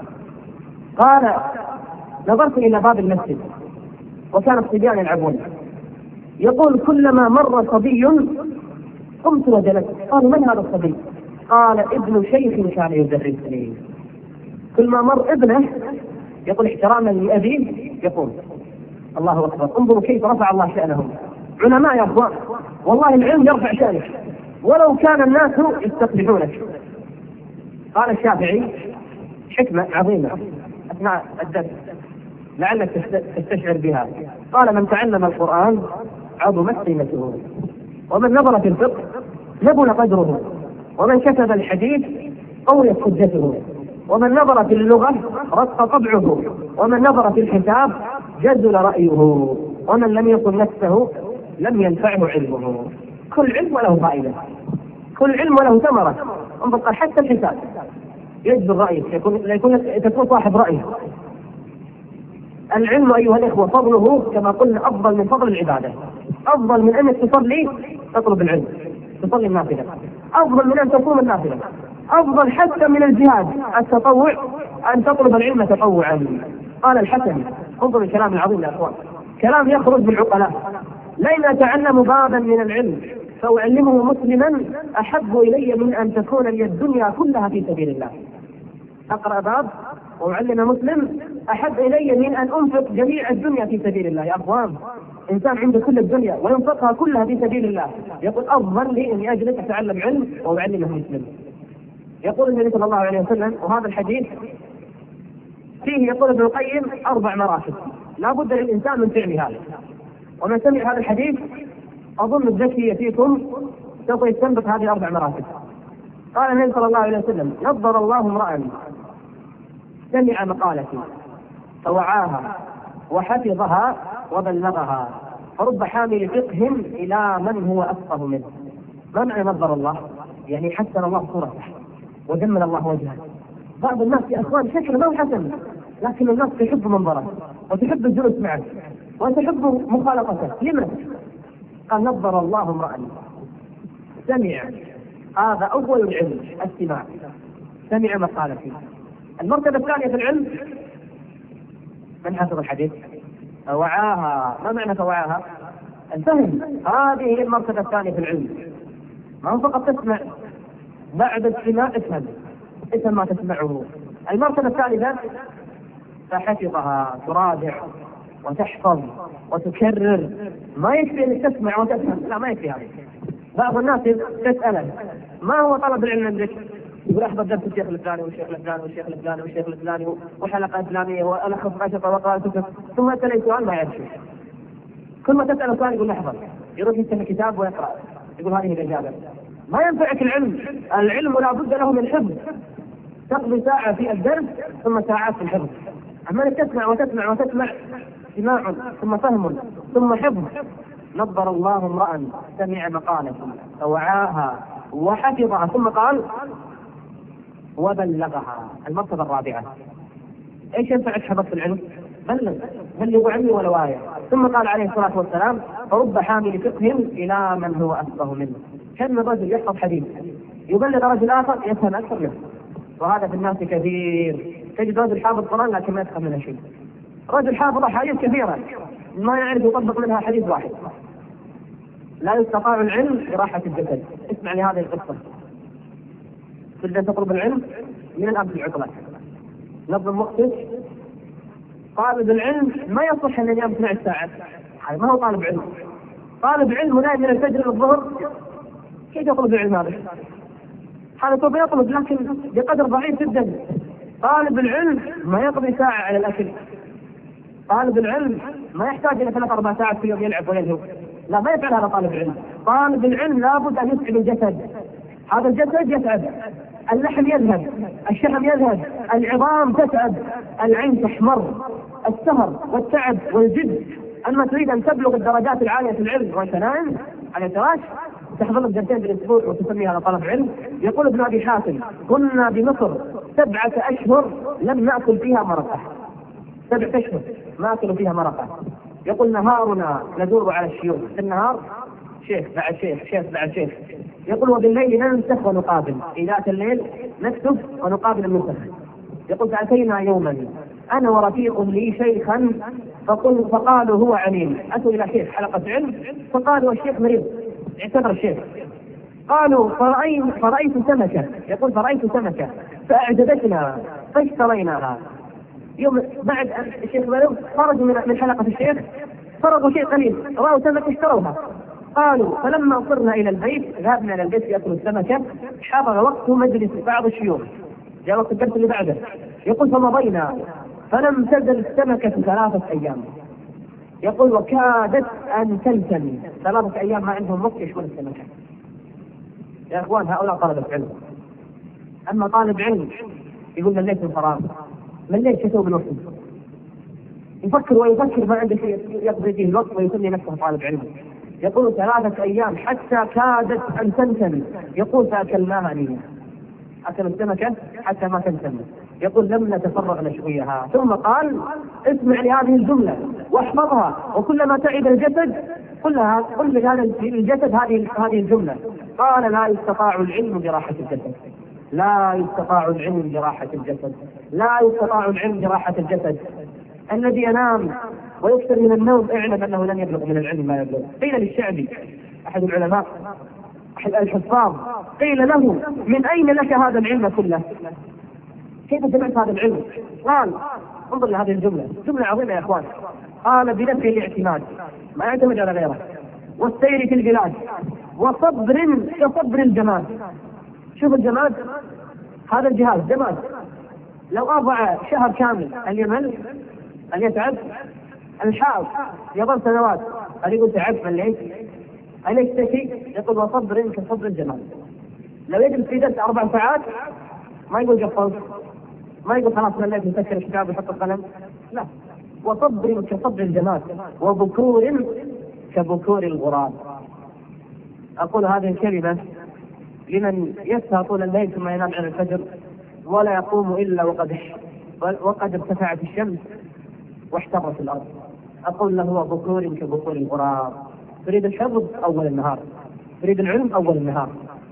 قال نظرت إلى باب المسجد وكان الصبيان يلعبون، يقول كلما مر صبي قمت وجلست. قالوا من هذا الصبي؟ قال ابن شيخ كان يدرسني. كل ما مر ابنه يقول احتراما لأبيه يقول الله أكبر. انظروا كيف رفع الله شأنهم، علماء يا أخوان، والله العلم يرفع شأنك ولو كان الناس يستقبحونك. قال الشافعي حكمة عظيمة أثناء الدرس لعلك تستشعر بها، قال من تعلم القرآن عظمت قيمته، ومن نظر في الفقه نبل قدره، ومن كتب الحديث قويت حجته، ومن نظر في اللغة رق طبعه، ومن نظر في الحساب جزل رأيه، ومن لم يكن نفسه لم ينفعه علمه. كل علم وله فائدة، كل علم وله ثمرة. انظر حتى الحساب يجزل رأيك، تكون صاحب رأي. العلم أيها الإخوة فضله كما قلنا أفضل من فضل العبادة، أفضل من أن تصلي تطلب العلم تصلي النافلة، أفضل من أن تصوم النافلة، أفضل حتى من الجهاد التطوع أن تطلب العلم تطوعا. قال الحسن، انظر الكلام العظيم يا اخوان، كلام يخرج بالعقلاء: لئن اتعلم بابا من العلم فاعلمه مسلما احب الي من ان تكون لي الدنيا كلها في سبيل الله. اقرا باب واعلم مسلم احب الي من ان انفق جميع الدنيا في سبيل الله. يا اخوان، انسان عنده كل الدنيا وينفقها كلها في سبيل الله، يقول افضل لي اني اجلس اتعلم علم واعلمه مسلم. يقول النبي صلى الله عليه وسلم، وهذا الحديث فيه يقول ابن القيم 4 مراتب لا بد للانسان من فعل هذا، ومن سمع هذا الحديث اظن الذكي فيكم سوف يستنبط هذه 4 مراتب. قال النبي صلى الله عليه وسلم: نظر الله امرأ سمع مقالتي فوعاها وحفظها وبلغها فرب حامل فقه الى من هو افقه منه. ما معنى نظر الله؟ يعني حسن الله صورته وجمل الله وجهه. بعض الناس يا اخوان شكله ما هو حسن، لكن الناس تحب منظره وتحب الجلوس معه وتحب مخالطته. لما؟ قال: نظر الله امرأ سمع، هذا اول العلم السماع، سمع مقالتي. المرتبة الثانية في العلم من حفظ الحديث فوعاها. ما معنى فوعاها؟ الفهم. هذه هي المرتبة الثانية في العلم. ما هو فقط تسمع، بعد السماع افهم ما تسمعه. المرتبة الثالثة فحفظها، تراجع وتحفظ وتكرر. ما يكفي انك تسمع وتفهم، لا ما يكفي هذا. بعض الناس تسأله: ما هو طلب العلم عندك؟ يقول: احضر درس الشيخ الفلاني والشيخ الفلاني والشيخ الفلاني والشيخ الفلاني وحلقه اسلاميه والخص 10 وقال كتب. ثم تلاقي سؤال ما يعرف شيء. كل ما تسأل سؤال يقول: احضر، يروح يفتح الكتاب ويقرأ، يقول: هذه الإجابة. ما ينفعك العلم. العلم لا بد له من حفظ، تقضي ساعة في الدرس ثم ساعات في الحفظ. أما أنك تسمع وتسمع وتسمع، سماع ثم فهم ثم حفظ. نظر الله امرأ سمع مقالتي فوعاها وحفظها ثم قال وبلغها. المرتبة الرابعة. ايش ينفعك حفظت العلم؟ بلغوا عني ولو آية. ثم قال عليه الصلاة والسلام: فرب حامل فقه إلى من هو أفقه منه. كم من رجل يحفظ حديث يبلغ رجل آخر يفهم أكثر منه، وهذا في الناس كثير. تجد رجل حافظ القرآن لكن ما يفهم منها شيء، رجل حافظ أحاديث كثيرة ما يعرف يطبق منها حديث واحد. لا يستطاع العلم براحة الجسد. اسمع لهذه القصة. تبدأ تطلب العلم من الأب العقلة. نظم وقتك. طالب العلم ما يصح أن ينام 12 ساعة، هذا ما هو طالب علم. طالب علم نايم من الفجر إلى الظهر، كيف يطلب العلم هذا؟ هذا سوف يطلب لكن بقدر ضعيف جدا. طالب العلم ما يقضي ساعة على الأكل. طالب العلم ما يحتاج إلى 3-4 ساعات في اليوم يلعب ويلهو، لا ما يفعل هذا طالب العلم. طالب العلم لابد أن يتعب الجسد. هذا الجسد يتعب، اللحم يذهب، الشحم يذهب، العظام تتعب، العين تحمر، السهر والتعب والجد. أما تريد أن تبلغ الدرجات العالية في العلم وأنت نائم على الفراش تحضر لك درسين بالأسبوع وتسمي هذا طلب علم. يقول ابن أبي حاتم: كنا بمصر 7 أشهر لم نأكل فيها مرقة. 7 أشهر ما أكلوا فيها مرقة. يقول: نهارنا ندور على الشيوخ، في النهار شيخ بعد شيخ، شيخ بعد شيخ. يقول: وبالليل ننسخ ونقابل، إذا الليل نكتب ونقابل النسخ. يقول: فأتينا يوما أنا ورفيق لي شيخا فقالوا هو عليم. أتوا إلى شيخ حلقة علم فقالوا الشيخ مريض، اعتذر الشيخ. قالوا: فرأيت سمكة. يقول: فرأيت سمكة فأعجبتنا فاشتريناها. يوم بعد الشيخ مريض خرجوا من حلقة الشيخ، فرغوا شيء قليل، رأوا سمكة اشتروها. قالوا: فلما وصلنا إلى البيت ذهبنا إلى البيت يأكل السمكة، حضر وقت مجلس بعض الشيوخ، جاء وقت الدرس اللي بعده. يقول: فمضينا فلم تزل السمكة 3 أيام. يقول: وكادت أن تنتمي. 3 أيام ما عندهم وقت يشون السمكة. يا إخوان، هؤلاء طلبة علم. أما طالب علم يقول: من ليس الفراغ، من ليس يسوي بالوقت، يفكر ويفكر ما عنده شيء يقضي فيه الوقت ويسمي نفسه طالب علم. يقول: 3 أيام حتى كادت أن تنتمي. يقول: فأكلناها نية، أكل السمكة حتى ما تنتمي. يقول: لم نتفرغ نشويها. ثم قال: اسمع لهذه الجملة واحفظها، وكلما تعب الجسد قل لهذا الجسد هذه الجملة. قال: لا يستطاع العلم براحة الجسد، لا يستطاع العلم براحة الجسد، لا يستطاع العلم براحة الجسد. الذي ينام ويكثر من النوم اعلم أنه لن يبلغ من العلم ما يبلغ. قيل للشعبي أحد العلماء أحد الحفاظ قيل له من أين لك هذا العلم كله؟ كيف سمعت هذا العلم؟ قال انظر لهذه الجملة، جملة عظيمة يا أخوان. قال بنفي الاعتماد، ما يعتمد على غيره، والسير في البلاد، وصبر كصبر الجماد. شوف الجماد، هذا الجهاز جماد، لو أضع شهر كامل أن يمل، أن يتعب. الحاض يظل سنوات، أن يقول تعب مليت، أن يشتكي، يقول وصبر كصبر الجماد. لو يجلس في درس 4 ساعات ما يقول قفلت، ما يقول خلاص مليت يفكر الكتاب ويحط القلم، لا، وصبر كصبر الجماد، وبكور كبكور الغراب. أقول هذه الكلمة لمن يسهر طول الليل ثم ينام عن الفجر ولا يقوم إلا وقد ارتفعت الشمس واحترت الأرض. أقول له وبكور كبكور الغراب. تريد الحفظ أول النهار، تريد العلم أول النهار.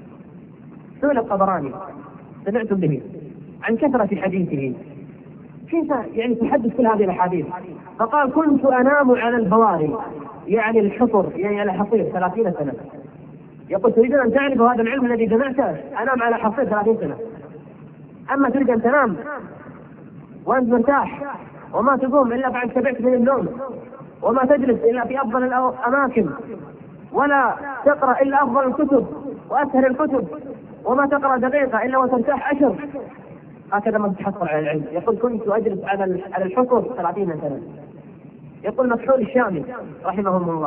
سئل الطبراني، سمعتم به، عن كثرة حديثه، كيف يعني تحدث كل هذه الأحاديث؟ فقال كنت أنام على البواري، يعني الحصر، يعني على حصير 30 سنة. يقول تريد أن تعرف هذا العلم الذي جمعته؟ أنام على حصير 30 سنة. أما تريد أن تنام وأنت مرتاح وما تقوم إلا بعد شبعت من النوم، وما تجلس إلا في أفضل الأماكن، ولا تقرأ إلا أفضل الكتب وأسهل الكتب، وما تقرأ دقيقة إلا وترتاح 10، هكذا ما تتحصل على العلم. يقول كنت أجلس على الحصر 30 سنة. يقول مكحول الشامي رحمه الله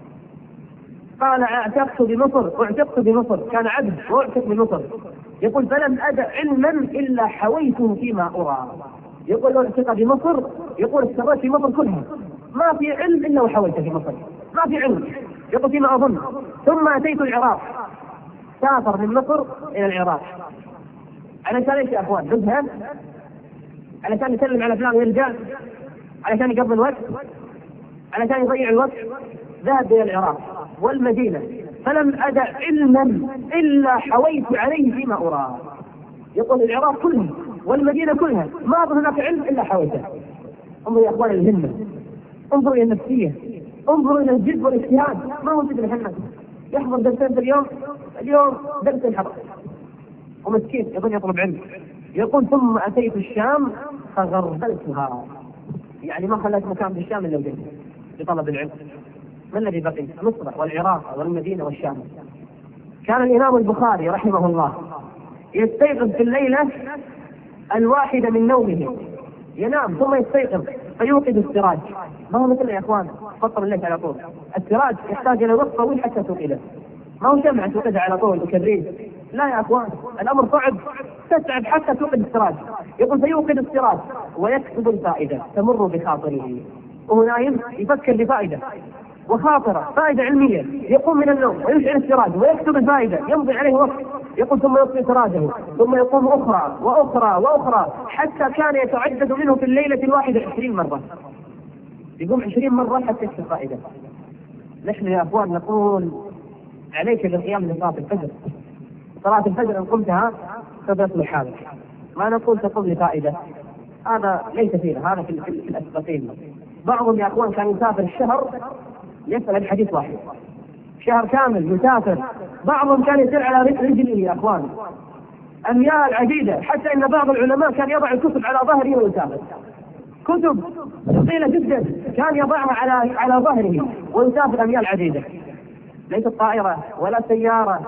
قال اعتقت بمصر، كان عبد واعتق بمصر. يقول فلم أدع علما إلا حويته فيما أرى. يقول لو اعتق بمصر، يقول استغرقت في مصر كلها، ما في علم إلا وحويته في مصر، ما في علم. يقول فيما أظن. ثم أتيت العراق، سافر من مصر إلى العراق. علشان ايش يا أخوان؟ بدها علشان يسلم على فلان ويرجع، علشان يقضي الوقت، علشان يضيع الوقت. ذهب إلى العراق والمدينة فلم أدع علما إلا حويت عليه فيما أرى. يقول العراق كلها والمدينة كلها ما أظن هناك علم إلا حويته. انظروا يا أخوان الهمة، انظروا إلى النفسية، انظروا إلى الجد والاجتهاد. ما هو جد الهمة، يحضر درسين في اليوم درس الحفظ، ومسكين يظن يطلب علم. يقول ثم أتيت الشام فغربلتها، يعني ما خلت مكان في الشام إلا وجدت لطلب العلم. ما الذي بقي؟ مصر والعراق والمدينة والشام. كان الإمام البخاري رحمه الله يستيقظ في الليلة الواحدة من نومه، ينام ثم يستيقظ فيوقد السراج. ما هو مثل يا اخوان فطر الليل على طول، السراج يحتاج الى وقت طويل حتى توقده، ما هو شمعة توقدها على طول وكبريت، لا يا اخوان الامر صعب، تتعب حتى توقد السراج. يقول فيوقد السراج ويكتب الفائدة تمر بخاطره، وهو نايم يفكر بفائدة وخاطرة فائدة علمية، يقوم من النوم ويشعل السراج ويكتب الفائدة، يمضي عليه وقت. يقول ثم يطفي سراجه ثم يقوم أخرى وأخرى وأخرى حتى كان يتعدد منه في الليلة الواحدة 20 مرة، يقوم 20 مرة حتى يكتب فائدة. نحن يا أخوان نقول عليك بالقيام لصلاة الفجر، صلاة الفجر إن قمتها فبطل حالك، ما نقول تقوم لفائدة، هذا ليس فينا، هذا في الأسبقين. بعضهم يا أخوان كان يسافر الشهر يسأل الحديث واحد، شهر كامل يسافر. بعضهم كان يسير على رجله يا أخوان أميال عديدة، حتى إن بعض العلماء كان يضع الكتب على ظهره ويسافر، كتب ثقيلة جدا كان يضعها على ظهره ويسافر أميال عديدة. ليست طائرة ولا سيارة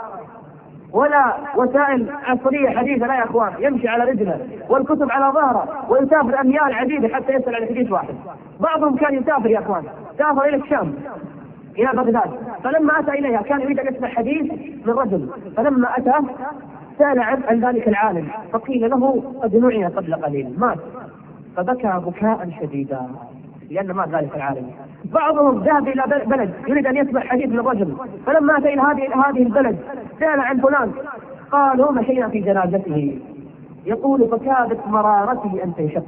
ولا وسائل عصرية حديثة، لا يا أخوان، يمشي على رجله والكتب على ظهره ويسافر أميال عديدة حتى يسأل على حديث واحد. بعضهم كان يسافر يا أخوان، سافر إلى الشام إلى بغداد، فلما أتى إليها كان يريد أن يسمع حديث من رجل، فلما أتى سأل عن ذلك العالم فقيل له قد نعي قبل قليل، مات، فبكى بكاء شديدا لأن مات ذلك العالم. بعضهم ذهب إلى بلد يريد أن يسمع حديث من رجل، فلما أتى إلى هذه البلد سأل عن فلان، قالوا مشينا في جنازته. يقول فكادت مرارتي أن تنشق،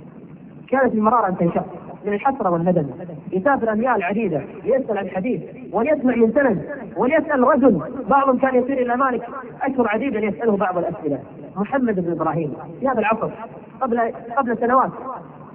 كانت المرارة أن تنشق من الحسرة والندم، يسافر أميال عديدة ليسأل عن حديث وليسمع من سند وليسأل رجل. بعضهم كان يسير إلى مالك أشهر عديدة ليسأله بعض الأسئلة. محمد بن إبراهيم في هذا العصر قبل سنوات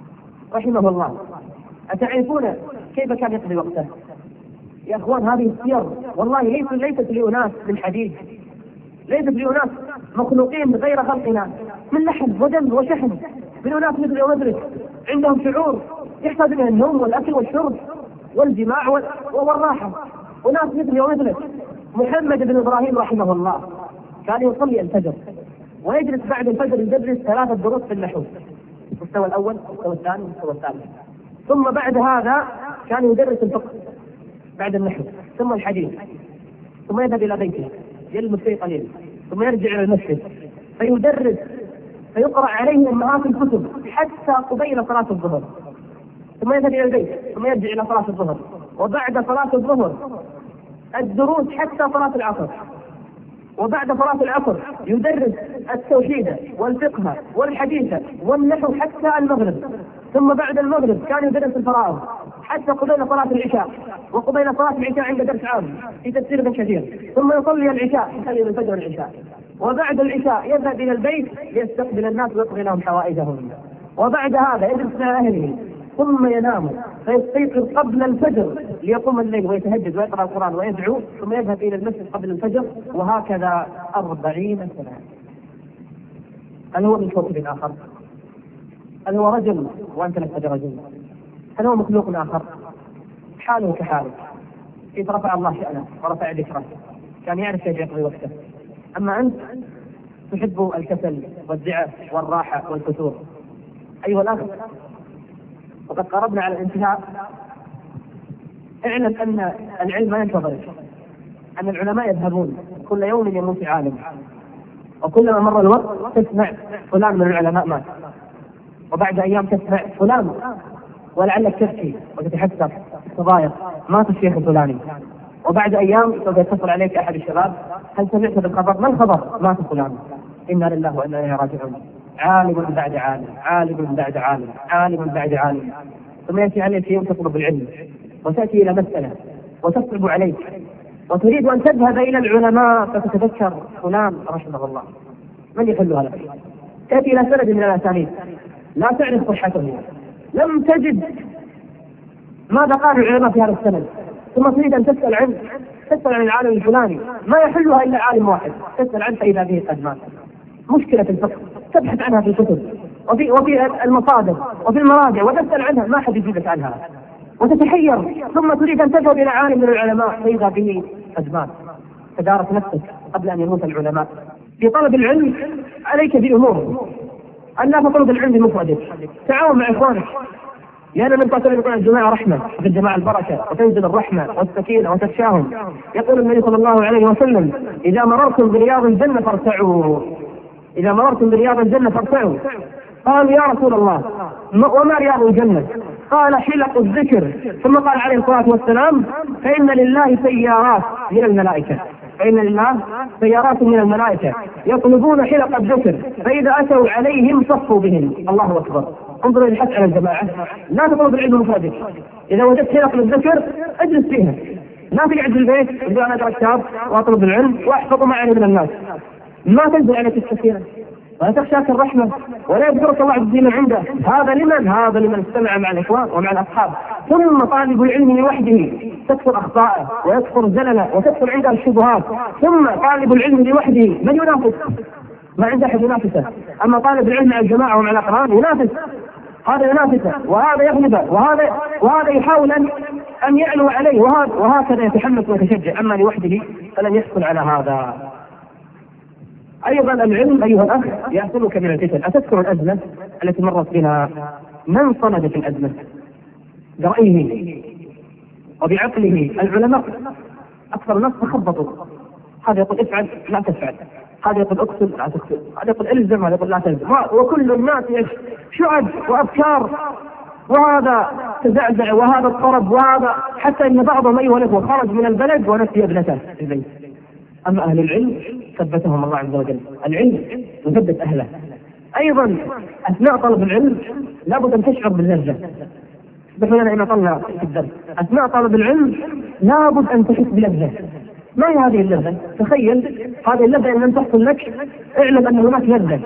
رحمه الله أتعرفون كيف كان يقضي وقته؟ يا أخوان هذه السير والله ليست لأناس من حديد، ليست لأناس مخلوقين غير خلقنا من لحم ودم وشحم، من أناس مثل ومثلك عندهم شعور يحتاج إلى النوم والأكل والشرب والجماع والراحة، أناس مثل ومثلك. محمد بن إبراهيم رحمه الله كان يصلي الفجر ويجلس بعد الفجر يدرس 3 دروس في النحو، المستوى الأول والمستوى الثاني والمستوى الثالث، ثم بعد هذا كان يدرس الفقه بعد النحو ثم الحديث، ثم يذهب إلى بيته يلمس فيه قليل، ثم يرجع إلى المسجد فيدرس فيقرأ عليه أمهات الكتب حتى قبيل صلاة الظهر، ثم يذهب إلى البيت ثم يرجع إلى صلاة الظهر، وبعد صلاة الظهر الدروس حتى صلاة العصر، وبعد صلاة العصر يدرس التوحيد والفقه والحديث والنحو حتى المغرب، ثم بعد المغرب كان يدرس الفرائض حتى قبيل صلاة العشاء، وقبيل صلاة العشاء عند درس عام في تفسير ابن كثير، ثم يصلي العشاء يصلي الفجر والعشاء، وبعد العشاء يذهب إلى البيت ليستقبل الناس ويقضي لهم حوائجهم، وبعد هذا يجلس مع أهله ثم ينام فيستيقظ قبل الفجر ليقوم الليل ويتهجد ويقرأ القرآن ويدعو، ثم يذهب إلى المسجد قبل الفجر، وهكذا 40 سنة. هل هو من كوكب آخر؟ هل هو رجل وأنت لست برجل؟ هل هو مخلوق آخر؟ حاله كحالك، كيف رفع الله شأنه ورفع ذكره، كان يعرف كيف يقضي وقته. أما أنت تحب الكسل والزعف والراحة والفتور. أيها الأخ، وقد قربنا على الانتهاء. اعلم أن العلم ما ينتظرك، أن العلماء يذهبون كل يوم يموت عالم، وكلما مر الوقت تسمع فلان من العلماء مات، وبعد أيام تسمع فلان، ولعلك تبكي وتتحسر تضايق مات الشيخ الفلاني، وبعد أيام سوف يتصل عليك أحد الشباب هل سمعت بالخبر؟ ما الخبر؟ مات فلان. إنا لله وإنا إليه راجعون. عالم بعد عالم، عالم بعد عالم، عالم بعد عالم، ثم يأتي عليك يوم تطلب العلم وتأتي إلى مسألة وتصعب عليك وتريد أن تذهب إلى العلماء فتتذكر فلان رحمه الله، من يحلها لك؟ تأتي إلى سند من الأسانيد لا تعرف صحته، لم تجد ماذا قال العلماء في هذا السند، ثم تريد أن تسأل عن العالم الفلاني ما يحلها إلا عالم واحد، تسأل عنه فإذا به قد مات. مشكلة الفقه تبحث عنها في الكتب وفي المصادر وفي المراجع وتسأل عنها ما حد يجيبك عنها، وتتحير، ثم تريد أن تذهب إلى عالم من العلماء فإذا به قد مات. تدارك نفسك قبل أن يموت العلماء. في طلب العلم عليك بأمور، أن لا تطلب العلم بمفردك، تعاون مع إخوانك، لأن من قاتل يقول الجماعة رحمة، وفي الجماعة البركة وتنزل الرحمة والسكينة وتتشاهم. يقول النبي صلى الله عليه وسلم إذا مررتم برياض الجنة فارتعوا، إذا مررتم برياض الجنة فارتعوا. قال يا رسول الله وما رياض الجنة؟ قال حلق الذكر. ثم قال عليه الصلاة والسلام فإن لله سيارات من الملائكة، فإن لله سيارات من الملائكة يطلبون حلق الذكر فإذا أتوا عليهم صفوا بهم. الله أكبر. انظروا الحث على الجماعة، لا تطلب العلم مفردك، إذا وجدت حلق للذكر اجلس فيها، لا تقعد في البيت تقول أنا أقرأ كتاب وأطلب العلم وأحفظ ما عليه من الناس، ما تنزل عليك السكينة ولا تخشاك الرحمة ولا يذكرك الله عز وجل عنده. هذا لمن استمع مع الإخوان ومع الأصحاب. ثم طالب العلم لوحده تكثر أخطاءه ويكثر زلله وتكثر عنده الشبهات. ثم طالب العلم لوحده من ينافس؟ ما عنده أحد ينافسه. أما طالب العلم مع الجماعة ومع الأقران ينافس، هذا ينافسه وهذا يغلبه وهذا يحاول أن يعلو عليه، وهكذا يتحمس ويتشجع. أما لوحده فلن يحصل على هذا. أيضا العلم أيها الأخ يأخذك من الفتن. أتذكر الأزمة التي مرت بنا؟ من صمد في الأزمة برأيه وبعقله؟ العلماء أكثر الناس تخبطوا، هذا يقول افعل لا تفعل، هذا يقول اقتل لا تقتل، هذا يقول الزم هذا يقول لا تلزم، وكل الناس شعب وأفكار، وهذا تزعزع وهذا اضطرب وهذا، حتى إن بعضهم أيها الأخوة خرج من البلد ونسي ابنته في البيت. أما أهل العلم ثبتهم الله عز وجل، العلم يثبت أهله. أيضا أثناء طلب العلم لابد أن تشعر باللذة. اسمحوا لنا إن طلنا في الدرس، أثناء طلب العلم لابد أن تحس بلذة. ما هي هذه اللذة؟ تخيل هذه اللذة إن لم تحصل لك اعلم أن هناك لذة.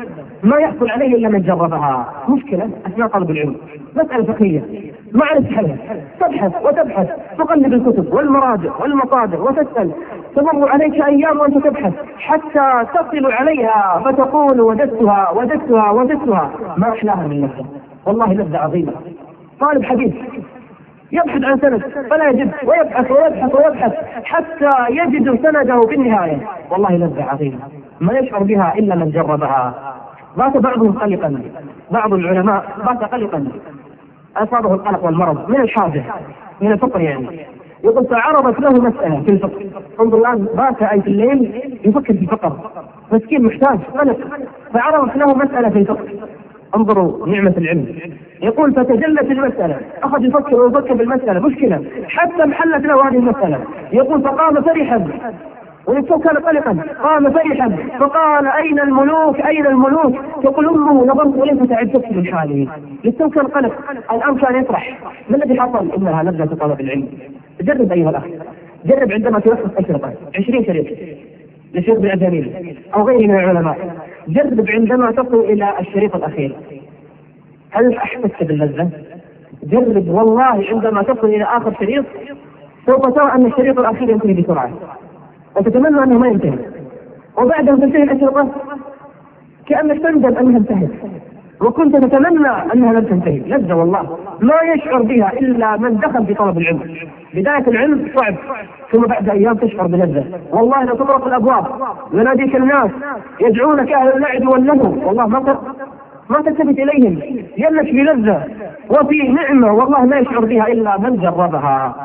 ما يحصل عليه إلا من جربها. مشكلة أثناء طلب العلم، مسألة فقهية ما عرفت حلها، تبحث وتبحث، تقلب الكتب والمراجع والمصادر وتسأل، تمر عليك أيام وأنت تبحث حتى تصل عليها فتقول وجدتها وجدتها وجدتها. ما أحلاها من لذة، والله لذة عظيمة. طالب حديث يبحث عن سند فلا يجد، ويبحث ويبحث ويبحث حتى يجد سنده في النهاية، والله لذة عظيمة ما يشعر بها إلا من جربها. بات بعضهم قلقا، بعض العلماء بات قلقا، أصابه القلق والمرض من الحاجة من الفقر يعني. يقول فعرضت له مسألة في الفقر، انظر الآن بات أي في الليل يفكر في الفقر، مسكين محتاج قلق، فعرضت له مسألة في الفقر. انظروا نعمة العلم. يقول فتجلت المسألة، أخذ يفكر ويفكر بالمسألة، مشكلة حتى محلت له هذه المسألة. يقول فقام فرحا، ولسه كان قلقا، قام فرحا فقال أين الملوك أين الملوك؟ يقول أمه نظرت إليه فتعجبت من حاله، لسه كان قلق الآن كان يفرح. ما الذي حصل؟ إنها لذة طلب العلم. جرب أيها الأخ، جرب عندما تلخص أشرطة 20 شريط للشيخ بن الجميل أو غيره من العلماء، جرب عندما تصل إلى الشريط الأخير هل أحسست باللذة؟ جرب والله عندما تصل إلى آخر شريط سوف ترى أن الشريط الأخير ينتهي بسرعة وتتمنى أنه ما ينتهي، وبعدها تنتهي الأشرطة كأنك تندم أنها انتهت وكنت تتمنى أنها لم تنتهي. لذة والله ما يشعر بها إلا من دخل في طلب العلم. بداية العلم صعب، ثم بعد أيام تشعر بلذة. والله لو تطرق الأبواب يناديك الناس يدعونك أهل اللعب واللهو، والله ما تلتفت إليهم، يلك بلذة وفي نعمة والله لا يشعر بها إلا من جربها.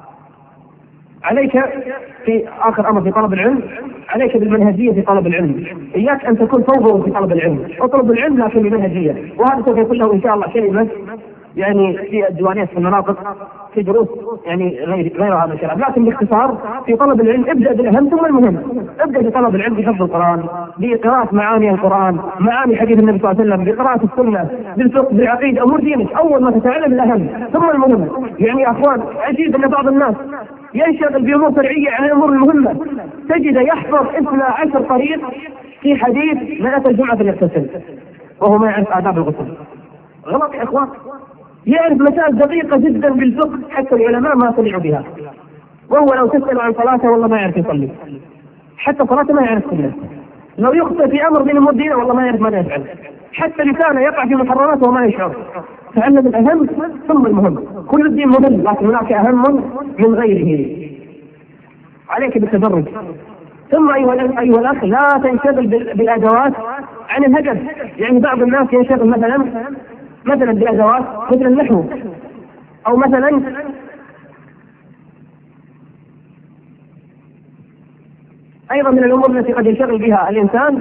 عليك في آخر أمر في طلب العلم، عليك بالمنهجية في طلب العلم. إياك أن تكون فوضى في طلب العلم، اطلب العلم لكن بمنهجية. وهذا سوف يكون له إن شاء الله كلمة يعني في الديوانيات في المناطق في دروس يعني غير هذا الكلام. لكن باختصار في طلب العلم ابدأ بالأهم ثم المهم. ابدأ بطلب العلم بحفظ القرآن، بقراءة معاني القرآن، معاني حديث النبي صلى الله عليه وسلم، بقراءة السنة، بالفقه، بالعقيدة، أمور دينك. أول ما تتعلم الأهم ثم المهم. يعني يا أخوان عجيب أن بعض الناس ينشغل بأمور فرعية عن الأمور المهمة، تجد يحفظ 12 طريق في حديث من أتى الجمعة فليغتسل وهو ما يعرف آداب الغسل. غلط يا أخوان، يعرف مسائل دقيقة جدا بالفقه حتى العلماء ما سمعوا بها، وهو لو تسأل عن صلاته والله ما يعرف يصلي، حتى صلاته ما يعرف كله. لو يخطئ في أمر من أمور دينه والله ما يعرف ماذا يفعل، حتى لسانه يقع في محرمات وما يشعر. تعلم الأهم ثم المهم. كل الدين مهم لكن هناك أهم من غيره. عليك بالتدرج. ثم أيها الأخ لا تنشغل بالأدوات عن الهدف. يعني بعض الناس ينشغل مثلا بأدوات مثل النحو، أو مثلا أيضا من الأمور التي قد ينشغل بها الإنسان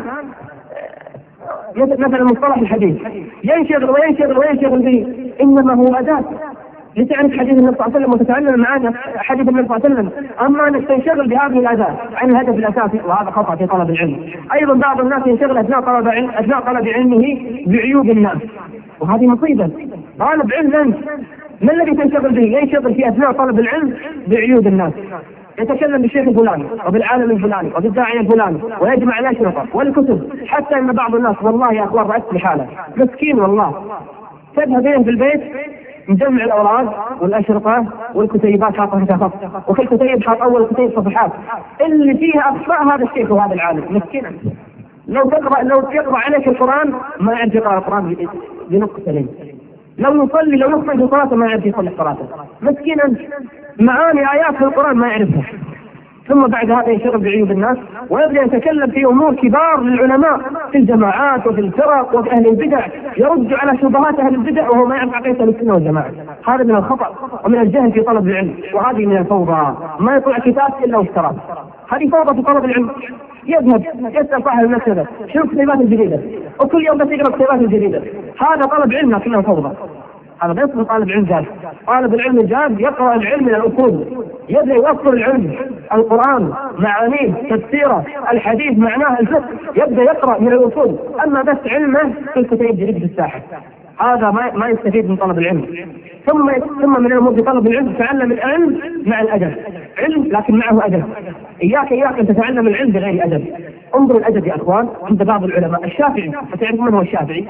مثلا مصطلح الحديث، ينشغل وينشغل وينشغل به، إنما هو أداة لتعرف حديث النبي صلى الله عليه وسلم وتتعلم معنا حديث النبي صلى الله عليه وسلم. أما أنك تنشغل بهذه الأداة عن الهدف الأساسي، وهذا خطأ في طلب العلم. أيضا بعض الناس ينشغل أثناء طلب علمه بعيوب الناس، وهذه مصيبة. طالب علم ما الذي تنشغل به؟ ينشغل في أثناء طلب العلم بعيوب الناس، يتكلم بالشيخ الفلاني وبالعالم الفلاني وبالداعية الفلاني ويجمع الأشرطة والكتب، حتى أن بعض الناس والله يا أخوان رأيت بحاله مسكين والله تذهب إليه في البيت مجمع الأوراق والأشرطة والكتيبات حاطها تحت، وكل كتيب حاط أول كتيب صفحات اللي فيها أخطاء هذا الشيخ وهذا العالم مسكين. لو يقرأ عليك القرآن ما يعرف يقرأ القرآن بنقطة سليم، لو يخطئ في صلاته ما يعرف يصلي صلاته، مسكين أنت. معاني آيات في القرآن ما يعرفها. ثم بعد هذا ينشغل بعيوب الناس ويبدأ يتكلم في أمور كبار للعلماء في الجماعات وفي الفرق وفي أهل البدع، يرد على شبهات أهل البدع وهو ما يعرف عقيدة السنة والجماعة. هذا من الخطأ ومن الجهل في طلب العلم، وهذه من الفوضى. ما يطلع كتاب إلا واشتراه، هذه فوضى في طلب العلم. يذهب يسأل صاحب المكتبة شنو الكتابات الجديدة، وكل يوم بس يقرأ الكتابات الجديدة. هذا طلب علم لكنه فوضى. هذا بيصل طالب علم جاد. طالب العلم الجاد يقرأ العلم من الأصول، يبدأ يوصل العلم، القرآن معانيه، تفسيره، الحديث معناه، الفقه، يبدأ يقرأ من الأصول. أما بس علمه في الكتاب جديد في الساحة، هذا ما يستفيد من طلب العلم. ثم من الأمور في طلب العلم تعلم العلم مع الأدب. علم لكن معه أدب. إياك أن تتعلم العلم بغير أدب. انظروا الأدب يا أخوان عند بعض العلماء. الشافعي، فتعرف من هو الشافعي؟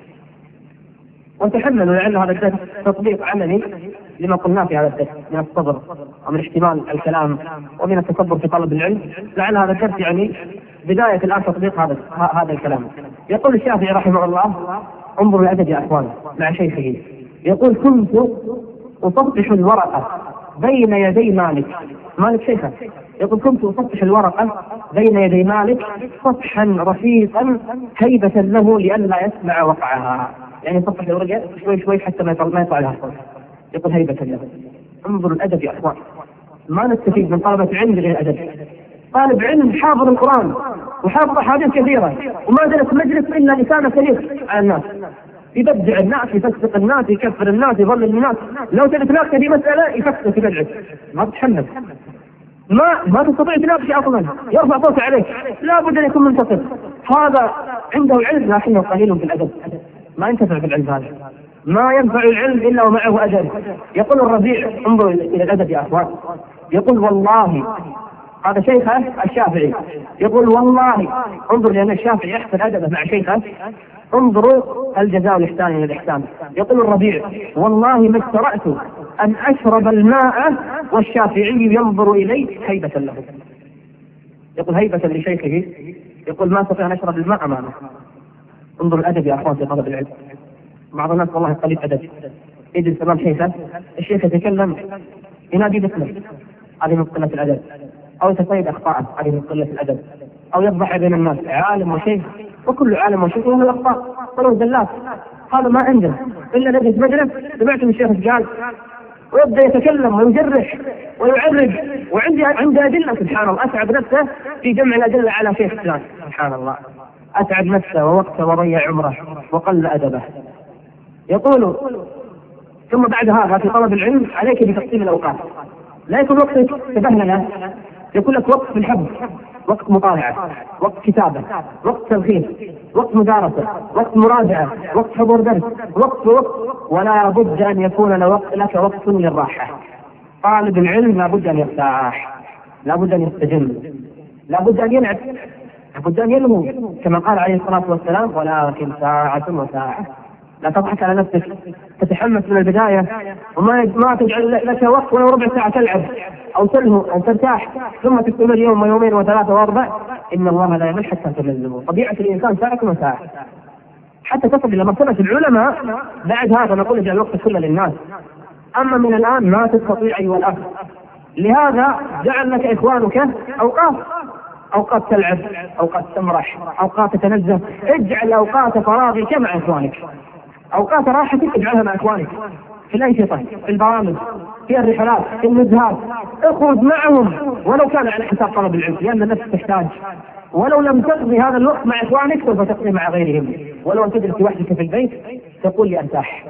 وتحملوا لأن هذا الدرس تطبيق عملي لما قلناه في هذا الدرس من الصبر ومن احتمال الكلام ومن التصبر في طلب العلم. لعل هذا الدرس يعني بداية الآن تطبيق هذا الكلام. يقول الشافعي رحمه الله: انظروا الأدب يا أخوان مع شيخه. يقول: كنت أصفح الورقة بين يدي مالك شيخه. يقول: كنت أصفح الورقة بين يدي مالك صفحا رفيقا هيبة له لئلا يسمع وقعها. يعني يصفح الورقة شوي شوي حتى ما يطلع لها صوت. يقول: هيبة له. انظروا الأدب يا أخوان. ما نستفيد من طلبة علم غير أدب. طالب علم حافظ القرآن وحافظ أحاديث كثيرة وما جلس مجلس إلا لسانه سليق على الناس، يبدع الناس، يفسق الناس، يكفر الناس، يضلل الناس. لو تبي تناقش في مسألة يفسق يبدعك، ما تتحمل، ما تستطيع تناقش أصلا، يرفع صوته عليك، لا بد أن يكون منتصف. هذا عنده علم لكنه قليل في الأدب، ما ينتفع بالعلم هذا، ما ينفع العلم إلا ومعه أدب. يقول الربيع: انظروا إلى الأدب يا أخوان. يقول: والله، هذا شيخه الشافعي يقول: والله، انظر لأن الشافعي يحسن أدبه مع شيخه. انظروا الجزاء والإحسان إلى الإحسان. يقول الربيع: والله ما اجترأت أن أشرب الماء والشافعي ينظر إلي هيبة له. يقول هيبة لشيخه، يقول ما استطيع أن أشرب الماء أمامه. انظروا الأدب يا أخوان في طلب العلم. بعض الناس والله قليل أدب، يجلس أمام شيخه، الشيخ يتكلم ينادي باسمه، هذه من قلة الأدب، أو يتصيد أخطاءه، هذه من قلة الأدب، أو يفضح بين الناس عالم وشيخ، وكل عالم وشيخ له أخطاء ولو زلات. هذا ما عنده إلا نجد مجلس سمعت من الشيخ قال، ويبدأ يتكلم ويجرح ويعرج، وعنده أدلة. سبحان الله، أتعب نفسه في جمع الأدلة على شيخ فلان. سبحان الله، أتعب نفسه ووقته وضيع عمره وقل أدبه. يقول: ثم بعد هذا في طلب العلم عليك بتقسيم الأوقات، لا يكون وقتك تبهلله، يكون لك وقت في الحفظ، وقت مطالعة، وقت كتابة، وقت تلخيص، وقت مدارسة، وقت مراجعة، وقت حضور درس، وقت، ولا بد أن يكون لك وقت للراحة. طالب العلم لا بد أن يرتاح، لا بد أن يستجم، لا بد أن يلعب، لا بد أن يلهو، كما قال عليه الصلاة والسلام: ولكن ساعة وساعة. لا تضحك على نفسك، تتحمس من البداية وما تجعل لك وقت ولو ربع ساعة تلعب أو تلهو أو ترتاح، ثم تستمر يوم ويومين وثلاثة وأربع. إن الله لا يمل حتى تمله. طبيعة الإنسان ساعة وساعة حتى تصل إلى مرتبة العلماء. بعد هذا نقول اجعل الوقت كله للناس، أما من الآن ما تستطيع أيها الأخ. لهذا جعل لك إخوانك أوقات تلعب، أوقات تمرح، أوقات تتنزه. اجعل أوقات فراغك مع إخوانك، أوقات راحتك اجعلها مع إخوانك، في الأنشطة، في البرامج، في الرحلات، في النزهات. اخرج معهم ولو كان على حساب طلب العلم، لأن النفس تحتاج. ولو لم تقضي هذا الوقت مع إخوانك سوف تقضي مع غيرهم. ولو أن تجلس وحدك في البيت تقول لي أرتاح.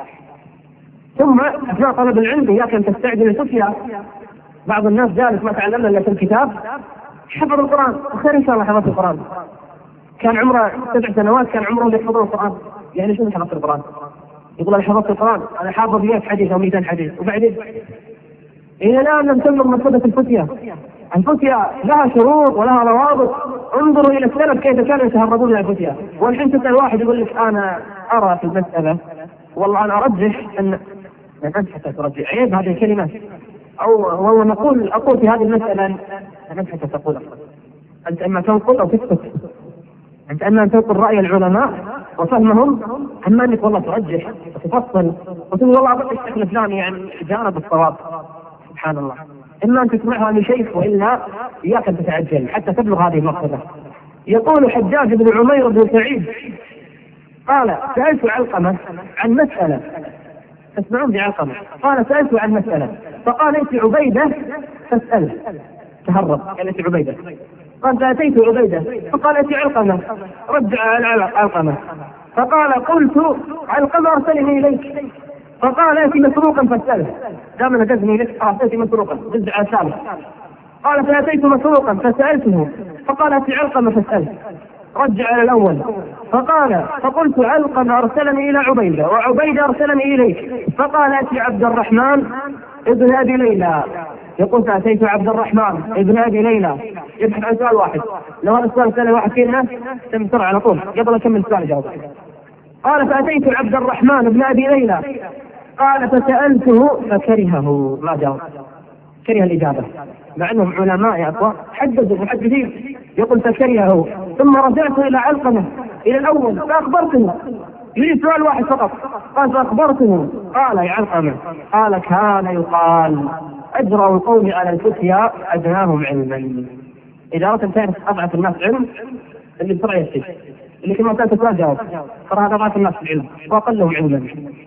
ثم أثناء طلب العلم إياك أن تستعجل الفتيا. بعض الناس جالس ما تعلمنا إلا في الكتاب، حفظ القرآن، وخير إن شاء الله حفظ القرآن، كان عمره 7 سنوات كان عمره يحفظون القرآن. يعني شنو حفظ القرآن؟ يقول أنا حفظت القرآن، أنا حافظ 100 حديث أو 200 حديث، وبعدين إلى الآن لم تبلغ مرتبة الفتية. الفتية لها شروط ولها ضوابط. انظروا إلى السلف كيف كانوا يتهربون إلى الفتية. والحين تسأل واحد يقول لك أنا أرى في المسألة، والله أنا أرجح أن أنت حتى ترجع، عيب هذه الكلمات، أو أقول في هذه المسألة أنت حتى تقول أنت إما تنقل أو تثبت، أنت إما أن تنقل رأي العلماء وفهمهم، أما أنك والله ترجح وتفصل وتقول والله أعطيك الشيخ الفلاني يعني جانب الصواب. سبحان الله، إما أن تسمعها من شيخ وإلا إياك أن تتعجل حتى تبلغ هذه المرتبة. يقول حجاج بن عمير بن سعيد قال: سألت علقمة عن مسألة، تسمعون بعلقمة، قال: سألت عن مسألة فقال: ائت عبيدة فاسأله. تهرب، قال: ائت عبيدة. قال: فأتيت عبيدة فقال: ائت علقمة. رجع علقمة فقال: قلت علقمة أرسلني إليك. فقال: ائت مسروقا فاسأله. دام نجزني لك ائت مسروقا، رجع الثالث. قال: فأتيت مسروقا فسألته فقال: ائت علقمة فاسأله. رجع على الأول فقال: فقلت علقمة أرسلني إلى عبيدة وعبيدة أرسلني إليك. فقال: ائت عبد الرحمن ابن أبي ليلى يقول فأتيت عبد الرحمن ابن أبي ليلى يبحث عن سؤال واحد، لو هذا السؤال سأله واحد فينا تم بسرعة على طول قبل أكمل السؤال جاوب. قال فأتيت عبد الرحمن ابن أبي ليلى قال فسألته فكرهه، ما جاوب، كره الإجابة، مع أنهم علماء يا أخوة حددوا محدثين، يقول فكرهه. ثم رجعت إلى علقمة إلى الأول فأخبرته، يريد سؤال واحد فقط، قال فأخبرته قال يا علقمة قال كان يقال أجرى القوم على الفتيا أدناهم علما. إذا أردت أن تعرف أضعف الناس علم اللي بسرعة يكتب، اللي كما كانت تقول جاوب، ترى هذا أضعف الناس في العلم وأقلهم علما.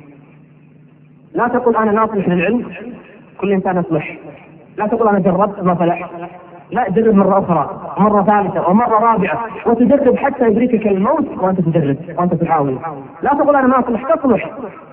لا تقول أنا ناصح للعلم، كل إنسان يصلح. لا تقول أنا جربت ما فلح، لا، جرب مرة أخرى ومرة ثالثة ومرة رابعة، وتجرب حتى يدركك الموت وأنت تجرب وأنت تحاول. لا تقول أنا ما أصلح، تصلح.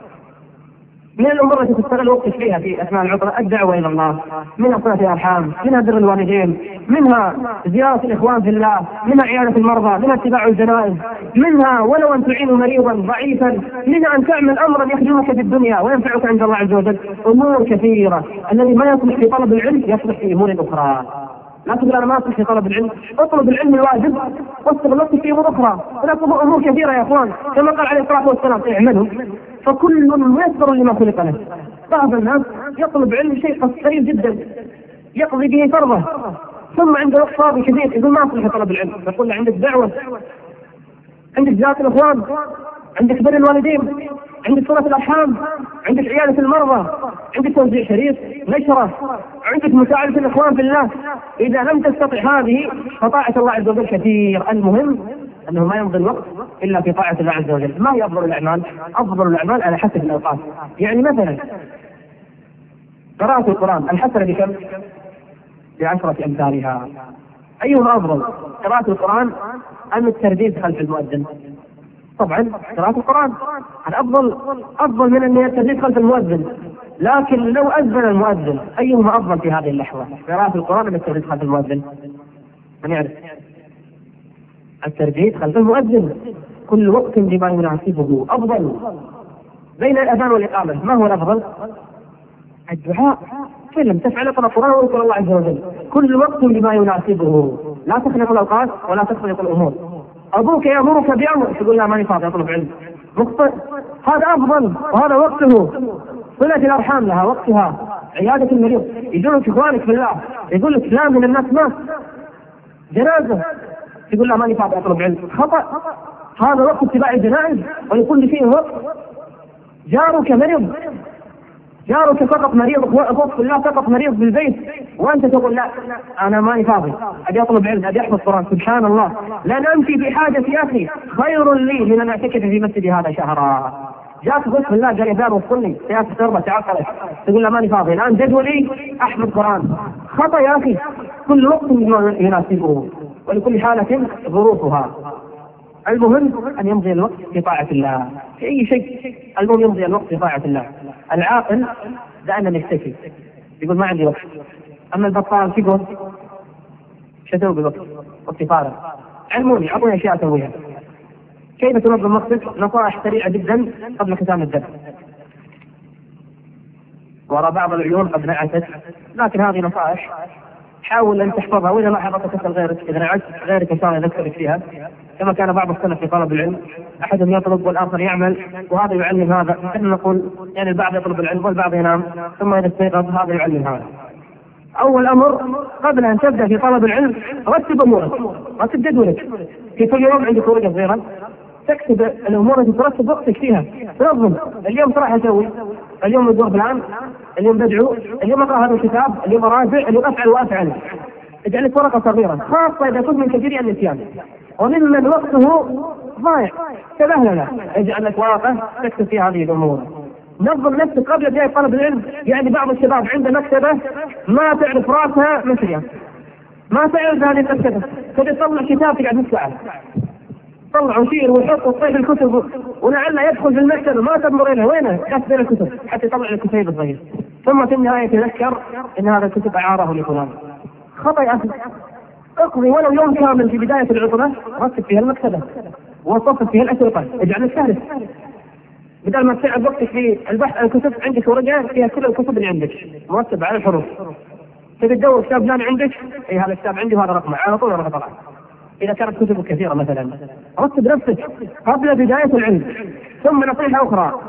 من الأمور التي تستغل وقتك فيها في أثناء العطلة الدعوة إلى الله، منها صلة الأرحام، منها بر الوالدين، منها زيارة الإخوان في الله، منها عيادة المرضى، منها اتباع الجنائز، منها ولو أن تعين مريضا ضعيفا، منها أن تعمل أمرا يخدمك في الدنيا وينفعك عند الله عز وجل. أمور كثيرة. الذي ما يصلح في طلب العلم يصلح في أمور أخرى. لا تقول أنا ما أصلح في طلب العلم، اطلب العلم الواجب واستغل وقتك في أمور أخرى. هناك أمور كثيرة يا أخوان، كما قال عليه الصلاة والسلام اعملوا فكل ميسر لما خلق له. بعض الناس يطلب علم شيء قليل جدا يقضي به فرضه، ثم عنده وقت فاضي كثير يقول ما أصلح في طلب العلم. يقول له عندك دعوة، عندك زيارة الإخوان، عندك بر الوالدين، عندك صلة الأرحام، عندك عيادة المرضى، عندك توزيع شريط، نشرة، عندك مساعدة الإخوان في الله. إذا لم تستطع هذه فطاعة الله عز وجل كثير. المهم أنه ما يمضي الوقت إلا في طاعة الله عز وجل. ما هي أفضل الأعمال؟ أفضل الأعمال على حسب الأوقات. يعني مثلا قراءة القرآن الحسنة بكم؟ ب10 أمثالها. أيهما أفضل؟ قراءة القرآن أم الترديد خلف المؤذن؟ طبعا قراءة القرآن أفضل من أن الترديد خلف المؤذن. لكن لو أذن المؤذن أيهما أفضل في هذه اللحظة؟ قراءة القرآن أم الترديد خلف المؤذن؟ من يعرف؟ الترديد خلف المؤذن. كل وقت بما يناسبه أفضل. بين الأذان والإقامة ما هو الأفضل؟ الدعاء. فإن لم تفعل اقرأ القرآن واذكر الله عز وجل. كل وقت بما يناسبه، لا تخلق الأوقات ولا تخلق الأمور. أبوك يأمرك بأمر تقول لا ماني فاضي أطلب علم، هذا أفضل وهذا وقته. صلة الأرحام لها وقتها، عيادة المريض، يجونك إخوانك في الله يقول لك لا من الناس مات جنازة تقول لا ماني فاضي أطلب علم، خطأ. هذا وقت اتباع الجنائز ولكل شيء وقت. جارك مريض، جارك فقط مريض، أخوك في الله فقط مريض بالبيت، وأنت تقول لا أنا ماني فاضي أبي أطلب علم أبي أحفظ القرآن. سبحان الله، لأن أمشي في حاجة يا أخي خير لي من أن أعتكف في مسجدي هذا شهرا. جاك بس بالله قال يا دار وصلني سياسة تربة تعقلت تقول لا ماني فاضي الآن جدولي أحفظ القرآن. خطأ يا أخي. كل وقت يناسبه ولكل حالة ظروفها. المهم أن يمضي الوقت في طاعة الله في أي شيء. المهم يمضي الوقت في طاعة الله. العاقل دائما يكتفي يقول ما عندي وقت. أما البطال يقول شو أسوي بالوقت؟ وقتي فارغ. علموني أعطوني أشياء أسويها. كيف تنظم وقتك؟ نصائح سريعة جدا قبل ختام الدرس. وراء بعض العيون قد نعست، لكن هذه نصائح حاول أن تحفظها، وإذا ما حفظت تسأل غيرك، إذا نعست غيرك إن شاء الله يذكرك فيها. كما كان بعض السلف في طلب العلم، أحدهم يطلب والآخر يعمل وهذا يعلم هذا. نحن نقول يعني البعض يطلب العلم والبعض ينام، ثم إذا استيقظ هذا يعلم هذا. أول أمر قبل أن تبدأ في طلب العلم رتب أمورك، رتب جدولك. في كل يوم عندك ورقة صغيرة تكتب الأمور التي ترتب وقتك فيها. تنظم اليوم راح أسوي، اليوم أدور فلان، اليوم بدعو، اليوم أقرأ هذا الكتاب، اليوم أراجع، اليوم أفعل وأفعل. اجعل لك ورقة صغيرة خاصة إذا كنت من كثير النسيان وممن وقته ضايع تبهلله. اجعل لك ورقة تكتب فيها هذه الأمور. نظم نفسك قبل بداية طلب العلم. يعني بعض الشباب عنده مكتبة ما تعرف راسها مثلها، ما تعرف هذه المكتبة، تبي تطلع كتاب تقعد تسأل طلع وشير ويحط وطيح الكتب ولعل يدخل في المكتبة ما تمر إليه وينه يحط الكتب حتى يطلع الكتاب الصغير، ثم في النهاية يتذكر إن هذا الكتب أعاره لفلان. خطأ يا أخي. اقضي ولو يوم كامل في بداية العطلة رتب فيها المكتبة وصفت فيها الأسئلة. اجعل الثالث بدل ما تساعد وقتك في البحث عن الكتب عندك ورقة فيها كل الكتب اللي عندك مرتب على الحروف. تبي تدور كتاب فلان عندك؟ اي هذا الكتاب عندي وهذا رقمه، على طول اروح اطلع. اذا كانت كتب كثيره مثلا رتب نفسك قبل بدايه العلم. ثم نصيحه اخرى،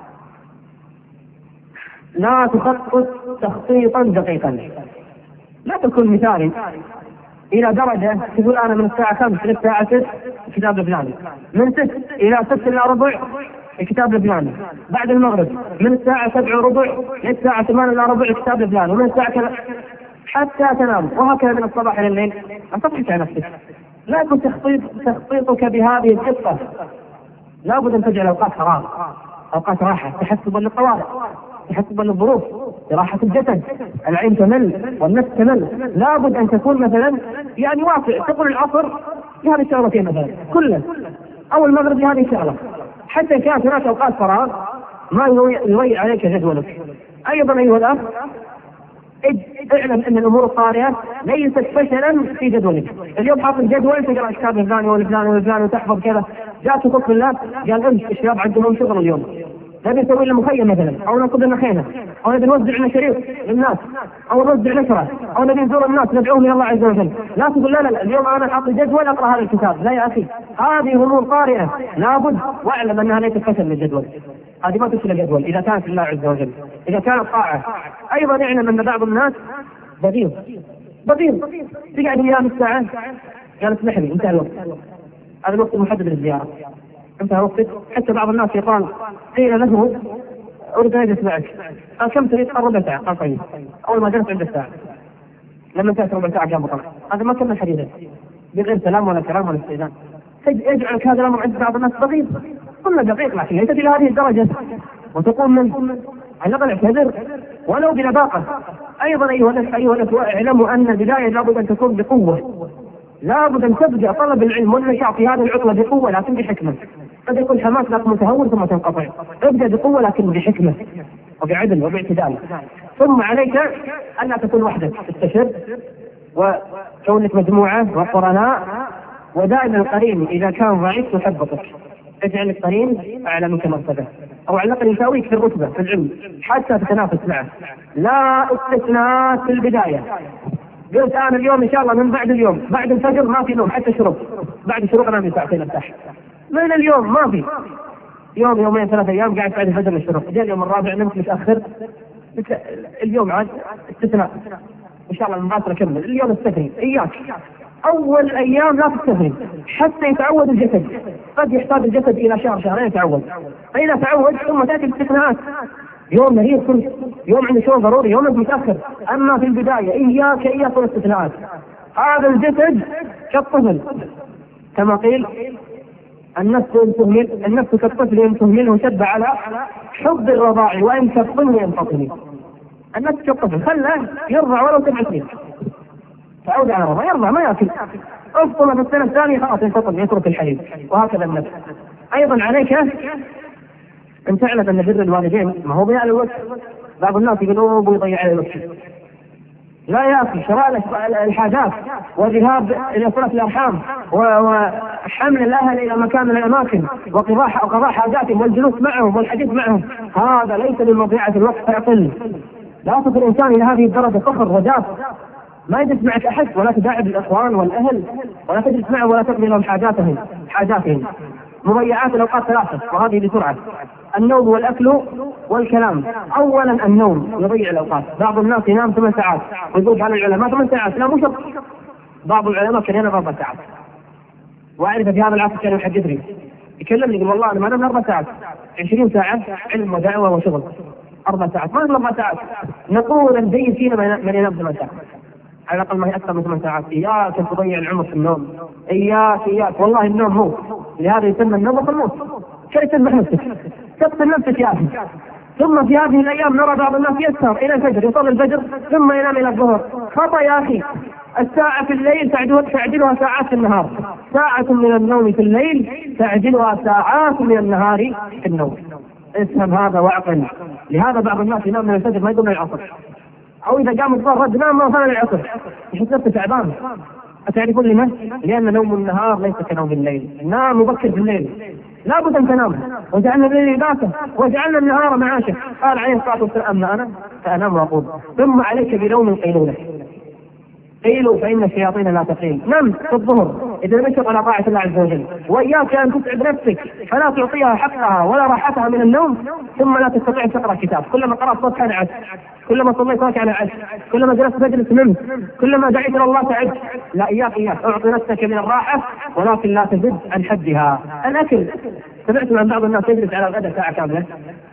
لا تخطط تخطيطا دقيقا. لا تكون مثالي الى درجه تقول انا من الساعه 5 للساعه 6 الكتاب الفلاني، من 6 الى 6 الا ربع الكتاب الفلاني، بعد المغرب من الساعه 7 وربع للساعه 8 الا ربع الكتاب الفلاني، ومن الساعه كذا حتى تنام، وهكذا من الصباح الى الليل. ان تضحك على نفسك. لا يكون تخطيطك بهذه الدقه. لابد ان تجعل اوقات فراغ، اوقات راحه، تحسبا للطوارئ، تحسبا للظروف، لراحه الجسد. العين تمل والنفس تمل. لابد ان تكون مثلا يعني واسع، تقول العصر لهذه الشغلتين مثلا كله، او المغرب لهذه الشغله، حتى كانت هناك اوقات فراغ ما يضيع عليك جدولك. ايضا ايها الاخ، اعلم ان الامور الطارئه ليست فشلا في جدولك. اليوم حاط الجدول تقرا الكتاب الفلاني والفلاني والفلاني وتحفظ كذا، جاء تفك الله قال امس الشباب عندهم شغل اليوم، نبي نسوي لنا مخيم مثلا، او ننقذ لنا خيمه، او نبي نوزع لنا شريط للناس، او نوزع نشره، او نبي نزور الناس ندعوهم الى الله عز وجل. لا تقول لا اليوم انا حاط الجدول اقرا هذا الكتاب. لا يا اخي، هذه امور طارئه لابد، واعلم انها ليست فشل للجدول. هذه ما تشيل الجدول اذا كانت لله عز وجل، اذا كانت طاعه. ايضا اعلم ان بعض الناس بغيض تقعد ايام الساعه قالت اسمح لي انتهى الوقت، هذا الوقت المحدد للزياره، انتهى وقتك. حتى بعض الناس يقال قيل له اريد ان اجلس معك، قال كم تريد؟ قال ربع ساعه. قال طيب. اول ما جلس عند الساعه لما انتهت ربع ساعه قام وطلع. هذا ما كمل حديثه بغير سلام ولا كلام ولا استئذان. يجعلك هذا الامر عند بعض الناس بغيض. قلنا دقيق، لكن ليست الى هذه الدرجه، وتقول من على الاقل اعتذر ولو بلباقه. ايضا ايها الاخوه، اعلموا ان البدايه لابد ان تكون بقوه. لابد ان تبدا طلب العلم والنشاط في هذه العطله بقوه لكن بحكمه. قد يكون حماس لكن متهور ثم تنقطع. ابدا بقوه لكن بحكمه وبعدل وباعتدال. ثم عليك الا تكون وحدك، استشر وكونك مجموعه وقرناء، ودائما القرين اذا كان ضعيف يحبطك. اجعل القرين اعلى منك مرتبه، او على الاقل يساويك في الرتبه في العلم حتى تتنافس معه. لا استثناء في البدايه. قلت انا اليوم ان شاء الله من بعد اليوم بعد الفجر ما في نوم حتى شروق، بعد الشروق انام ساعتين ارتاح. من اليوم ما في يوم يومين 3 ايام قاعد بعد الفجر للشروق، جاء اليوم الرابع نمت متاخر. اليوم عاد استثناء ان شاء الله من باكر اكمل. اليوم استثني اياك اول ايام لا تستثني حتى يتعود الجسد. قد يحتاج الجسد الى شهر شهرين يتعود، فاذا تعود ثم تاتي الاستثناءات. يوم مريض كنت، يوم عندي شغل ضروري، يوم متاخر. اما في البدايه اياك الاستثناءات. هذا الجسد كالطفل كما قيل النفس كالطفل ان تهمله شد على حب الرضاع وان كالطفل ينفطم. النفس كالطفل خله يرضع ولو 7 سنين، تعود على الرضاع يرضع ما ياكل، افطم في السنه الثانيه خلاص ينفطم يترك الحليب. وهكذا النفس. ايضا عليك ان تعلم ان بر الوالدين ما هو بيع الوقت. بعض الناس يقولوا ابوي يضيع علي الوقت. لا يا اخي، شراء الحاجات وذهاب الى صلة الارحام وحمل الاهل الى مكان من الاماكن وقضاء حاجاتهم والجلوس معهم والحديث معهم، هذا ليس من مضيعة الوقت فاقل. لا تصل الانسان الى هذه الدرجه فخر وجاف، ما يجلس معك احد ولا تداعب الاخوان والاهل ولا تجلس معهم ولا تقضي لهم حاجاتهم. مضيعات الاوقات 3 وهذه بسرعه: النوم والاكل والكلام. اولا النوم يضيع الاوقات. بعض الناس ينام 8 ساعات ويقول على العلماء 8 ساعات، لا مو شرط. بعض العلماء كان ينام 4 ساعات. واعرف في هذا العصر كان يحدثني يكلمني يقول والله انا ما انام 4 ساعات، 20 ساعه علم ودعوه وشغل، 4 ساعات ما 4 ساعات. نقول الجيد فينا من ينام 8 ساعات على الاقل، ما هي اكثر من 8 ساعات. اياك ان تضيع العمر في النوم، اياك والله النوم موت، لهذا يسمى النوم الموت. كيف تذبح نفسك؟ تقتل نفسك يا اخي. ثم في هذه الايام نرى بعض الناس يسهر الى الفجر، يصلي الفجر ثم ينام الى الظهر. خطا يا اخي. الساعه في الليل تعدلها ساعات في النهار. ساعه من النوم في الليل تعدلها ساعات من النهار في النوم. افهم هذا واعقل. لهذا بعض الناس ينام من الفجر ما يقوم العصر، او اذا قام الظهر رد نام ما فعل العصر، يحس نفسه تعبان. أتعرفون لما؟ لأن نوم النهار ليس كنوم الليل. نام مبكر في الليل، لابد أن تنام. وجعلنا الليل لباسا وجعلنا النهار معاشا. قال عليه الصلاة والسلام: أما أنا فأنام وأقوم. ثم عليك بنوم القيلولة. قيلوا فإن الشياطين لا تقيل. نم في الظهر إذا لم يشرق على طاعة الله عز وجل، وإياك أن تسعد نفسك فلا تعطيها حقها ولا راحتها من النوم ثم لا تستطيع أن تقرأ كتاب. كلما قرأت صوت كان عش، كلما صليت صوت كان عش، كلما جلست مجلس نمت، كلما دعيت إلى الله تعبت. لا، إياك أعطي نفسك من الراحة ولكن لا تزد عن حدها. الأكل، سمعت عن بعض الناس يجلس على الغداء ساعة كاملة،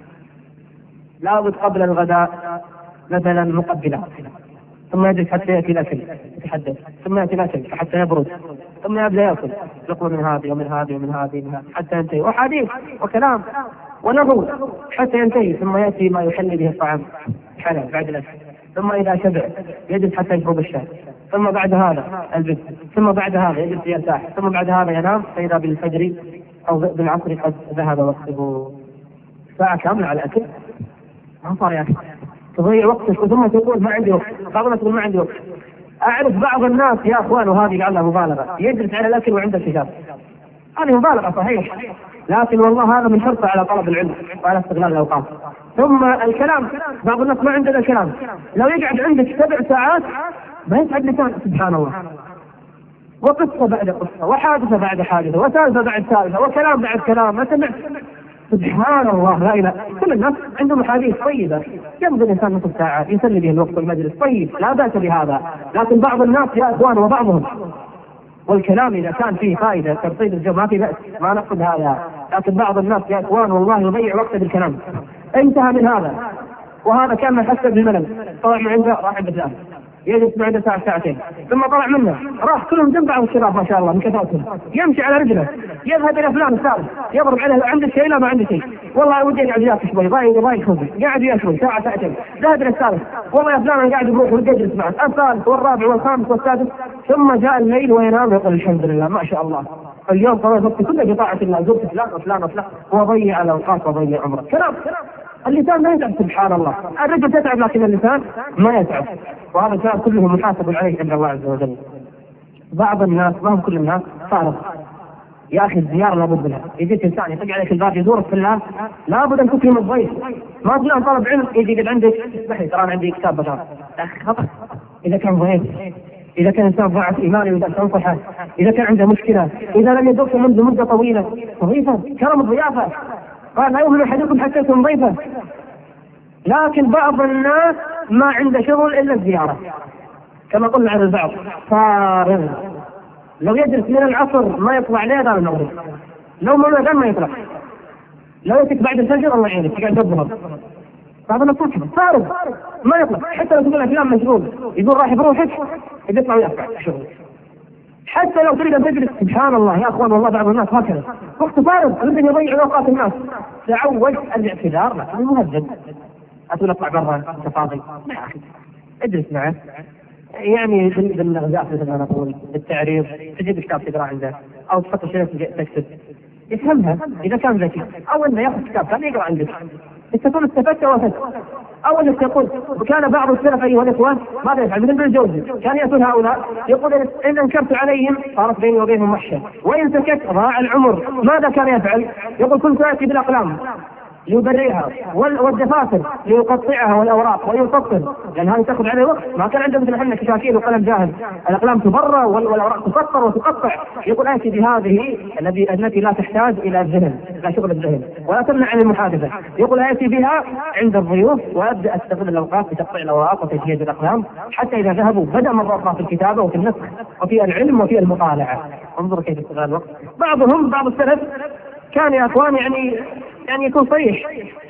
لابد قبل الغداء مثلا مقبلات، ثم يجلس حتى يأتي الأكل يتحدث، ثم يأتي الأكل حتى يبرد، ثم يبدأ يأكل لقمة من هذه ومن هذه ومن هذه حتى ينتهي، وحديث وكلام ونظر حتى ينتهي، ثم يأتي ما يحل به الطعام حلال بعد الأكل، ثم إذا شبع يجلس حتى يشرب الشاي، ثم بعد هذا البث، ثم بعد هذا يجلس يرتاح، ثم بعد هذا ينام، فإذا بالفجر أو بالعصر قد ذهب وقته. ساعة كاملة على الأكل ما صار يا أخي، تضيع وقتك ثم تقول ما عندي وقت. بعض الناس يقول ما عندي وقت. أعرف بعض الناس يا أخوان، وهذه لعلها مبالغة، يجلس على الأكل وعنده كتاب. هذه مبالغة صحيح، لكن والله هذا من حرصه على طلب العلم وعلى استغلال الأوقات. ثم الكلام، بعض الناس ما عنده الكلام، لو يقعد عندك 7 ساعات ما يسعد لسان. سبحان الله، وقصة بعد قصة، وحادثة بعد حادثة، وثالثة بعد ثالثة، وكلام بعد كلام، ما سمعت. سبحان الله، لا إله. كل الناس عندهم حديث طيبة يمضي الإنسان نصف ساعة يسلي به الوقت والمجلس، طيب لا بأس بهذا. لكن بعض الناس يا إخوان، وبعضهم، والكلام إذا كان فيه فائدة تبطيل الجو ما في بأس، ما نقصد هذا، لكن بعض الناس يا إخوان والله يضيع وقته بالكلام. انتهى من هذا، وهذا كان محسب بالملل، طلع من عنده راح عند فلان، يجلس عنده ساعة ساعتين، ثم طلع منه راح كلهم جنب بعض الشباب ما شاء الله من كثرتهم، يمشي على رجله، يذهب إلى فلان الثالث يضرب عليه عنده شيء لا ما عنده شيء، والله ودي قاعد ياكل شوي ضايق خبز، قاعد ياكل ساعة ساعتين، ذهب إلى الثالث، والله يا فلان أنا قاعد بروح ويجلس معه، الثالث والرابع والخامس والسادس، ثم جاء الليل وينام يقول الحمد لله ما شاء الله اليوم طوال وقتي كله بطاعة الله، زرت فلان وفلان وفلان، وضيع الأوقات وضيع عمره. كلام اللسان ما يتعب. سبحان الله، الرجل تتعب لكن اللسان ما يتعب، وهذا الكلام كله محاسب عليه عند الله عز وجل. بعض الناس، ما هم كل الناس، فارغ يا أخي. الزيارة لابد منها، يجيك إنسان يطق عليك الباب يزورك في الله، لابد أن تكرم الضيف. ما فلان طلب علم يجي يقعد عندك، اسمح لي ترى أنا عندي كتاب بشر، خطأ. إذا كان ضيف، إذا كان إنسان ضعف إيماني وإذا تنصحه، إذا كان عنده مشكلة، إذا لم يدرك منذ مدة طويلة، ضيفا كرم الضيافة، قال لا يؤمن أحدكم حتى يكون ضيفا. لكن بعض الناس ما عنده شغل إلا الزيارة، كما قلنا عن البعض فارغ، لو يجلس من العصر ما يطلع ليه دار المغرب، لو ما ما يطلع، لو يتك بعد الفجر الله يعينك تقعد تظهر. بعض الناس فارغ ما يطلع، حتى لو تقول فلان مشغول يقول راح بروحك يطلع ويقطع شغل، حتى لو تريد ان تجلس. سبحان الله يا اخوان، والله بعض الناس هكذا وقت فارغ يريد يضيع اوقات الناس. تعود الاعتذار لكن مهذب، أتقول اطلع برا انت فاضي، لا يا اخي اجلس معه، يعني بالغزاء مثل ما نقول بالتعريض، تجيب كتاب تقرا عنده او تحط شيء تكتب يفهمها اذا كان ذكي، او انه ياخذ كتاب ثاني يقرا عندك تكون استفدت وافدت. او انك تقول، وكان بعض السلف ايها الاخوان ماذا يفعل؟ مثل ابن الجوزي كان يأتون هؤلاء يقول ان انكرت عليهم صارت بيني وبينهم وحشه، وان سكت ضاع العمر. ماذا كان يفعل؟ يقول كنت اتي بالاقلام ليبرئها والدفاتر ليقطعها والاوراق ويفصل، لان هذه تاخذ عليه وقت، ما كان عنده مثل احنا كشاكيل وقلم جاهز، الاقلام تبرى والاوراق تفطر وتقطع. يقول اتي بهذه التي لا تحتاج الى الذهن، لا شغل الذهن ولا تمنع عن المحادثه. يقول اتي بها عند الضيوف وابدا استغل الاوقات في تقطيع الاوراق وتجهيز الاقلام، حتى اذا ذهبوا بدا مره اخرى في الكتابه وفي النسخ وفي العلم وفي المطالعه. انظروا كيف استغلال الوقت. بعض السلف كان يا اخوان يعني يكون صريح،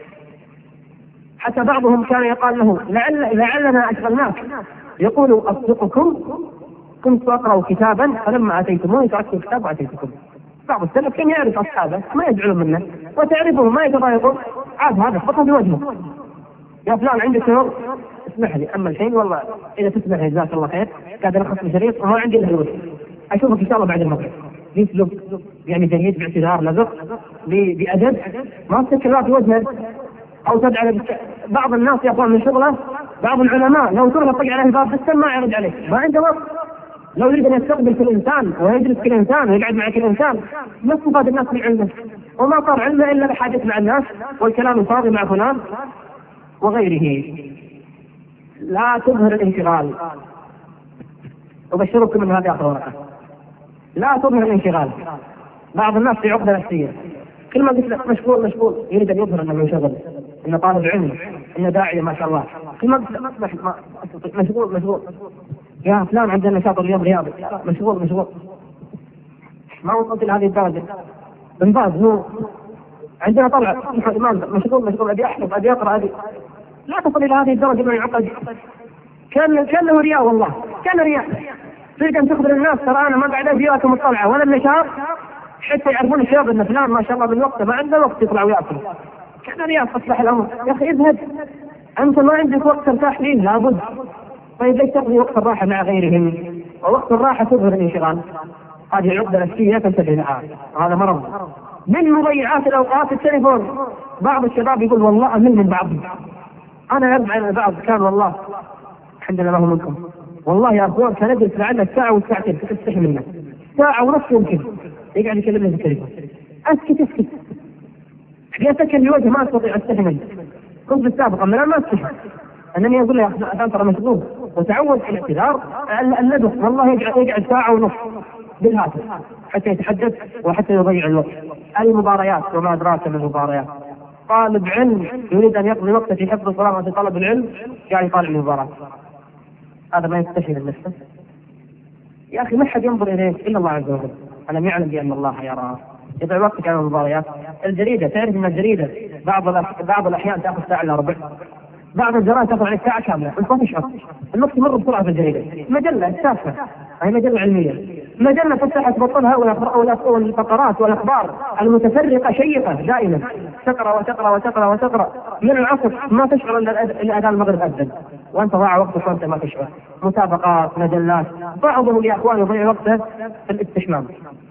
حتى بعضهم كان يقال له لعلنا أشغلناك، يقول أصدقكم كنت أقرأ كتابا فلما أتيتموني تركت الكتاب وأتيتكم. بعض السلف كان يعرف أصحابه ما يزعلون منه وتعرفهم ما يتضايقون، عاد هذا فقط بوجهه، يا فلان عندك شغل اسمح لي، أما الحين والله إذا تسمح لي جزاك الله خير قاعد ألخص بشريط وما عندي إلا الوقت، أشوفك إن شاء الله بعد المغرب. يسلب يعني جيد باعتذار لزق بأدب، ما تتكلم في وجهه أو تدعى. بعض الناس يقول من شغله، بعض العلماء لو تروح تطق عليه الباب في ما يرد عليك، ما عنده وقت. لو يريد أن يستقبل كل إنسان ويجلس كل إنسان ويقعد مع كل إنسان، ما استفاد الناس من علمه، وما صار علمه إلا بحاجة مع الناس والكلام الفاضي مع فلان وغيره. لا تظهر الانشغال، أبشركم من هذه آخر ورقة. لا تظهر الانشغال. بعض الناس في عقدة نفسية، كل ما قلت لك مشغول يريد أن يظهر أنه منشغل، إنه طالب علم، إنه داعية ما شاء الله. كل ما قلت لك مشغول يا فلان عندنا نشاط اليوم رياضي، مشغول ما وصلت إلى هذه الدرجة. بن باز هو عندنا طلع مشغول أبي أحفظ أبي أقرأ لا تصل إلى هذه الدرجة من العقد. كأنه رياء، والله كان رياء. تريد أن تخبر الناس ترى أنا ما قاعد أجيكم الطلعة ولا النشاط حتى يعرفون الشباب أن فلان ما شاء الله من وقته ما عنده وقت يطلع ويأكل. كان رياء. تصلح الأمر يا أخي اذهب، أنت ما عندك وقت ترتاح فيه لابد. طيب ليش تقضي وقت الراحة مع غيرهم؟ ووقت الراحة تظهر الانشغال. هذه عقدة نفسية تنتبه لها، هذا مرض. من مضيعات الأوقات التليفون. بعض الشباب يقول والله أمل من بعضهم. أنا يرجع إلى بعض كان والله الحمد لله منكم، والله يا أخوان كان أجلس لعله ساعة وساعتين تستحي منه، ساعة ونص يمكن يقعد يكلمني في التليفون. أسكت أتكلم لوجه ما أستطيع أستحي منه. كنت بالسابقة من ما أستحي أنني أقول له يا أخي ترى مشغول، وتعود على الاعتذار الندف. والله يقعد ساعة ونص بالهاتف حتى يتحدث وحتى يضيع الوقت. المباريات وما أدراك من المباريات. طالب علم يريد أن يقضي وقته في حفظ الصلاة وفي طلب العلم يعني يطالع المباراة. هذا ما يستشهد النفس يا أخي. ما حد ينظر إليك إلا الله عز وجل. ألم يعلم بأن الله يرى. يضيع وقتك على المباريات. الجريدة تعرف أن الجريدة بعض الأحيان تأخذ ساعة إلا ربع، بعض الجرائد تأخذ عليك ساعة كاملة. أنت ما تشعر الوقت يمر بسرعة في الجريدة. مجلة تافهة، هي مجلة علمية، مجلة تفتح تبطلها والفقرات والأخبار المتفرقة شيقة دائما، تقرأ من العصر ما تشعر إلا أذان المغرب أذن وأنت ضاع وقتك وأنت ما تشعر. مسابقات، مجلات. بعضهم يا أخوان يضيع وقته في الاستحمام،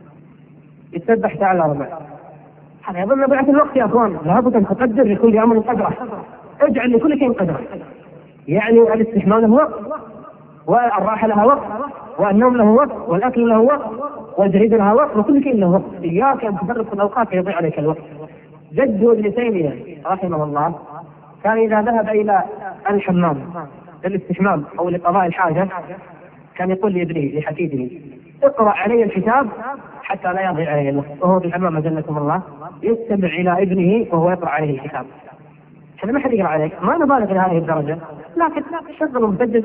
يتسبح ساعة إلا ربع. هذا يظن بعد الوقت يا أخوان. لابد أن تقدر لكل أمر قدره، اجعل لكل شيء قدره. يعني الاستحمام له وقت، والراحة لها وقت، والنوم له وقت، والأكل له وقت، والجريدة لها وقت، وكل شيء له وقت. إياك أن تفرق في الأوقات يضيع عليك الوقت. جده ابن تيمية رحمه الله كان إذا ذهب إلى الحمام للاستحمام أو لقضاء الحاجة كان يقول لابنه لحفيده اقرأ علي الكتاب حتى لا يضيع عليه الوقت. وهو في الحمام أجلكم الله يستمع إلى ابنه وهو يقرأ عليه الكتاب. احنا ما حد يقرأ عليك، ما نبالغ إلى هذه الدرجة، لكن شغل ومسجل.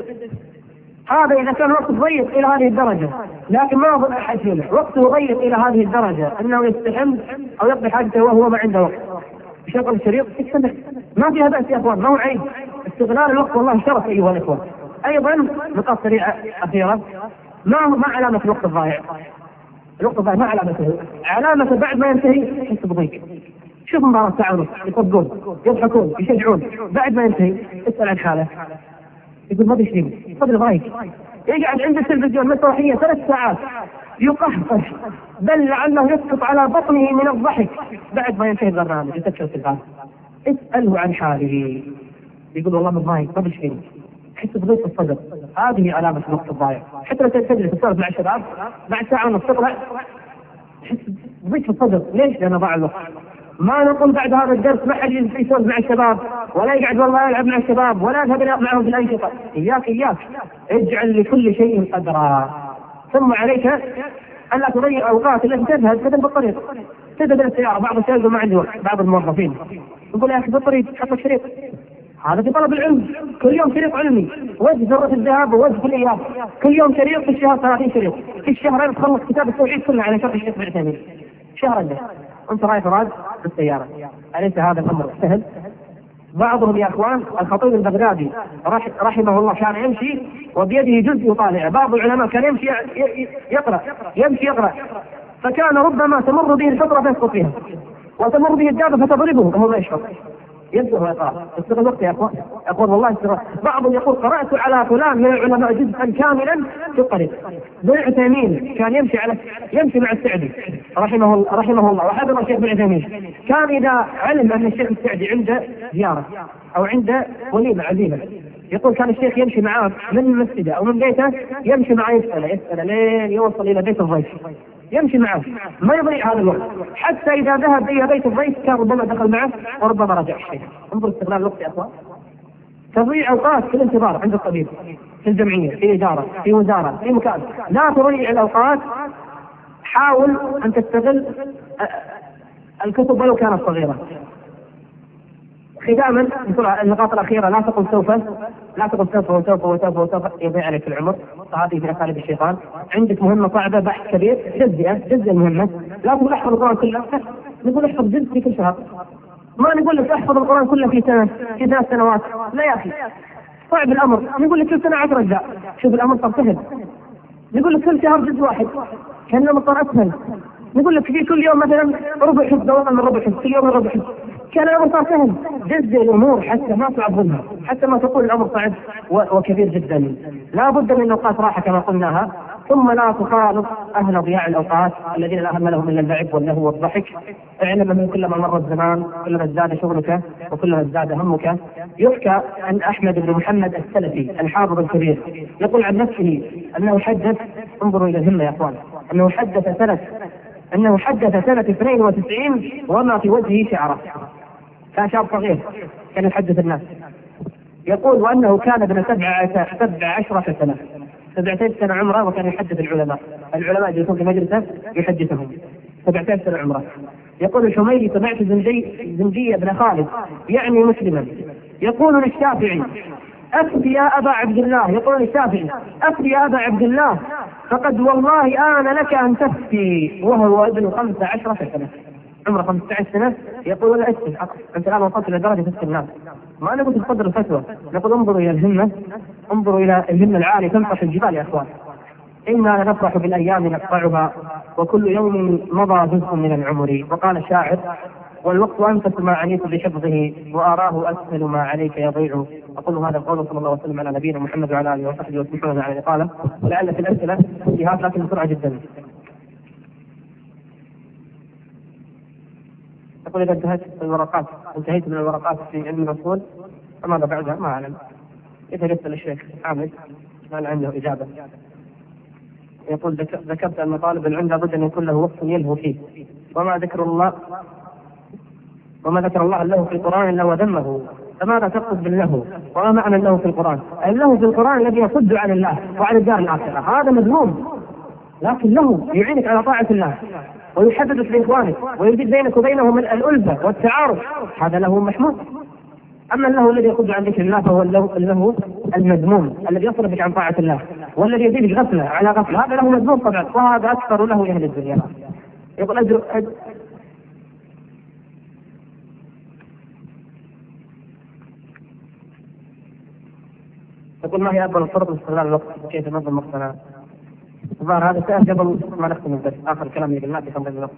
هذا إذا كان وقت ضيق إلى هذه الدرجة، لكن ما أظن أحد فينا وقته ضيق إلى هذه الدرجة أنه يستحم أو يقضي حاجته وهو ما عنده وقت. يشغل الشريط يستمع، ما فيها بأس يا أخوان، ما هو عيب. استغلال الوقت والله شرف أيها الإخوة. أيضا نقاط سريعة أخيرة. ما علامة الوقت الضائع؟ الوقت الضائع ما علامته؟ علامة بعد ما ينتهي يحس بضيق. شوف مباراة ساعة ونص يطبقون يضحكون يشجعون، بعد ما ينتهي اسأل عن حاله يقول ما بيشتري فضل ضايق. يقعد عند التلفزيون مسرحية 3 ساعات يقهقه، بل لعله يسقط على بطنه من الضحك بعد ما ينتهي البرنامج. يتكلم في الباب اسأله عن حاله يقول والله مضايق ما بيشتري، تحس بضيق في الصدر. هذه علامة الوقت الضائع. حتى لو تجلس تسولف مع الشباب بعد ساعة ونص تطلع تحس بضيق في الصدر. ليش؟ لأنه ضاع الوقت. ما نقول بعد هذا الدرس ما حد يسولف مع الشباب ولا يقعد والله يلعب مع الشباب ولا يذهب معهم في الأنشطة. إياك اجعل لكل شيء قدرا. ثم عليك أن لا تضيع أوقات التي تذهب مثل بالطريق. تذهب إلى السيارة، بعض السيارة ما عنده وقت، بعض الموظفين يقول يا أخي بالطريق حط شريط. هذا في طلب العلم، كل يوم شريط علمي، وجه ذرة الذهاب ووجه في الإياب، كل يوم شريط، في الشهر 30 شريط، في الشهرين تخلص كتاب التوحيد كله على شرح الشيخ ابن عثيمين شهرا ده. أنت رايح راد بالسيارة، أليس هذا الأمر سهل؟ بعضهم يا أخوان الخطيب البغدادي رحمه الله كان يمشي وبيده جزء يطالع. بعض العلماء كان يمشي يقرأ فكان ربما تمر به الفترة فيسقط فيها وتمر به الدابة فتضربه وهو لا يشعر. ينتهي ويقرأ. استغل وقت يا أخوان، أقول والله استغل. بعضهم يقول قرأت على فلان من العلماء جزءا كاملا في الطريق. ابن عثيمين كان يمشي مع السعدي رحمه الله وحضر الشيخ ابن عثيمين. كان إذا علم أن الشيخ السعدي عنده زيارة أو عنده وليمة عزيمة يقول كان الشيخ يمشي معاه من مسجده أو من بيته، يمشي معاه يسأل لين يوصل إلى بيت الضيف، يمشي معه ما يضيع هذا الوقت. حتى إذا ذهب إلى بيت الضيف كان ربما دخل معه وربما رجع الشيخ. انظر استغلال الوقت يا أخوان. تضيع أوقات في الانتظار عند الطبيب، في الجمعية، في إدارة، في وزارة، في مكان. لا تضيع الأوقات، حاول أن تستغل الكتب ولو كانت صغيرة. ختاما النقاط الأخيرة، لا تقل سوف، لا تقل سوف وسوف وسوف وسوف، يضيع عليك العمر، فهذه من أساليب الشيطان. عندك مهمة صعبة، بحث كبير، جزء المهمة. لا تقول احفظ القرآن كله، نقول احفظ جزء في كل شهر. ما نقول لك احفظ القرآن كله في سنة، في 3 سنوات، لا يا أخي، صعب الأمر. نقول لك كل سنة 10 أجزاء، شوف الأمر صار سهل. نقول لك كل شهر جزء واحد، كان الأمر صار أسهل. نقول لك في كل يوم مثلا ربع حزب، دورة من ربع حزب، كل يوم ربع حزب، كان الأمر صار سهل. جزء الأمور حتى ما تعظمها، حتى ما تقول الأمر صعب وكبير جدا. لا بد من أوقات راحة كما قلناها. ثم لا تخالط أهل ضياع الأوقات الذين لا هم لهم إلا اللعب واللهو والضحك. اعلم من كلما مر الزمان كلما ازداد شغلك وكلما ازداد همك. يحكى عن أحمد بن محمد السلفي الحافظ الكبير يقول عن نفسه أنه حدث، انظروا إلى الهمة يا أخوان، أنه حدث سنة 92 وما في وجهه شعره. كان شاب صغير كان يحدث الناس. يقول وأنه كان ابن 17 سنة، 17 سنة عمره، وكان يحدث العلماء يجلسون في مجلسه يحدثهم، 17 سنة عمره. يقول الحميدي سمعت زنجي بن خالد يعني مسلما يقول للشافعي أفتي يا أبا عبد الله، يقول للشافعي أفتي يا أبا عبد الله فقد والله آن لك أن تفتي، وهو ابن 15 سنة، عمره 15 سنة. يقول ولا أفتي، أنت الآن وصلت إلى درجة تفتي الناس. ما نقول تصدر الفتوى، نقول انظروا إلى الهمة، انظروا إلى الهمة العالية تنقش الجبال يا أخوان. إنا لنفرح بالأيام نقطعها وكل يوم مضى جزء من العمر. وقال الشاعر والوقت أنفس ما عنيت بحفظه وأراه أسهل ما عليك يضيع. أقول هذا القول، صلى الله وسلم على نبينا محمد وعلى آله وصحبه وسلم على قال. ولعل في الأسئلة انتهاء لكن بسرعة جدا. يقول إذا انتهيت من الورقات في علم الأصول فماذا بعدها؟ ما أعلم. إذا جبت للشيخ حامد كان عنده إجابة. يقول ذكرت أن طالب العلم لابد أن يكون له وقت يلهو فيه، وما ذكر الله له في القرآن إلا وذمه، فماذا تقصد باللهو؟ وما معنى اللهو في القرآن؟ اللهو في القرآن الذي يصد عن الله وعن الدار الآخرة، هذا مذموم. لكن له يعينك على طاعة الله ويحببك بإخوانك ويزيد بينك وبينهم الألفة والتعارف، هذا له محمود. أما اللهو الذي يصد عن ذكر الله فهو اللهو المذموم الذي يصرفك عن طاعة الله والذي يزيدك غفلة على غفلة، هذا له مذموم طبعا، وهذا أكثر له أهل الدنيا. يقول يقول ما هي أفضل الطرق لاستغلال الوقت وكيف ننظم وقتنا؟ الظاهر هذا سؤال قبل ما نختم الدرس، آخر كلام اللي قلناه في تنظيم الوقت.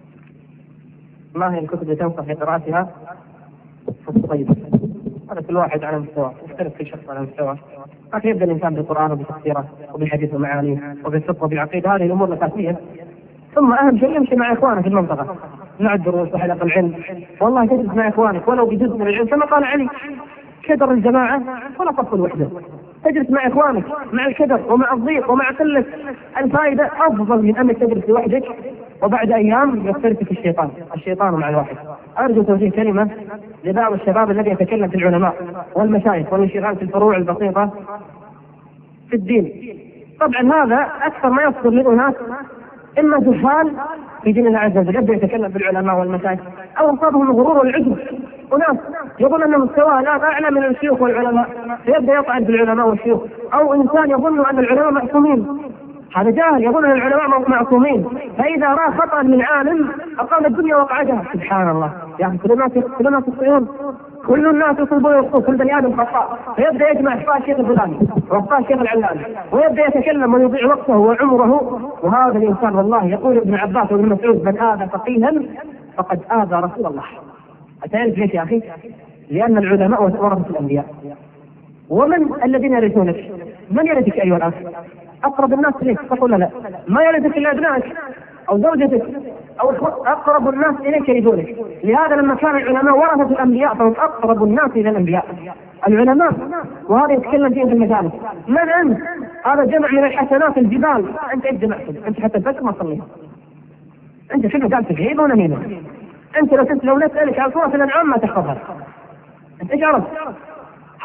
ما هي الكتب التي تنصح بقراءتها؟ طيب، هذا كل واحد على مستوى، يختلف كل شخص على مستوى. لكن يبدأ الإنسان بالقرآن وبتفسيره وبالحديث ومعانيه وبالفقه وبالعقيدة، هذه الأمور الأساسية. ثم أهم شيء يمشي مع إخوانك في المنطقة، مع الدروس وحلقة العلم. والله تجلس مع إخوانك ولو بجزء من العلم، كما قال علي كدر الجماعة ولا صف الوحدة. تجلس مع إخوانك مع الكدر ومع الضيق ومع قلة الفائدة أفضل من أنك تجلس لوحدك وبعد أيام يفترسك الشيطان مع الواحد. أرجو توجيه كلمة لبعض الشباب الذي يتكلم في العلماء والمشايخ والانشغال في الفروع البسيطة في الدين. طبعا هذا أكثر ما يصدر من أناس إما جهال في دين الله عز وجل يبدأ يتكلم في العلماء والمشايخ، أو أصابهم الغرور والعجب، وناس يظن أن مستواه لا أعلى من الشيوخ والعلماء فيبدأ يطعن في العلماء والشيوخ، أو إنسان يظن أن العلماء معصومين، هذا جاهل يظن أن العلماء معصومين، فإذا رأى خطأ من عالم أقام الدنيا وقعدها. سبحان الله يا أخي، كل الناس يخطئون، كل الناس يصيبون ويخطئون، كل بني آدم خطاء. فيبدأ يجمع أخطاء الشيخ الفلاني وأخطاء الشيخ العلاني ويبدأ يتكلم ويضيع وقته وعمره. وهذا الإنسان والله يقول ابن عباس وابن مسعود من آذى فقيها فقد آذى رسول الله. أتعرف ليش يا أخي؟ لأن العلماء ورثة الأنبياء. ومن الذين يرثونك؟ من يرثك أيها الأخ؟ أقرب الناس إليك، تقول لا ما يرثك إلا أبنائك أو زوجتك أو أقرب الناس إليك يرثونك. لهذا لما كان العلماء ورثة الأنبياء فهم أقرب الناس إلى الأنبياء العلماء. وهذا يتكلم فيه في المجالس. من أنت؟ هذا جمع من الحسنات الجبال. أنت إيش جمعت؟ أنت حتى الفجر ما صليت. أنت شنو قال تجيب ولا نيمة؟ أنت لو نسألك عن سورة الأنعام ما تحفظها. أنت إيش عرفت؟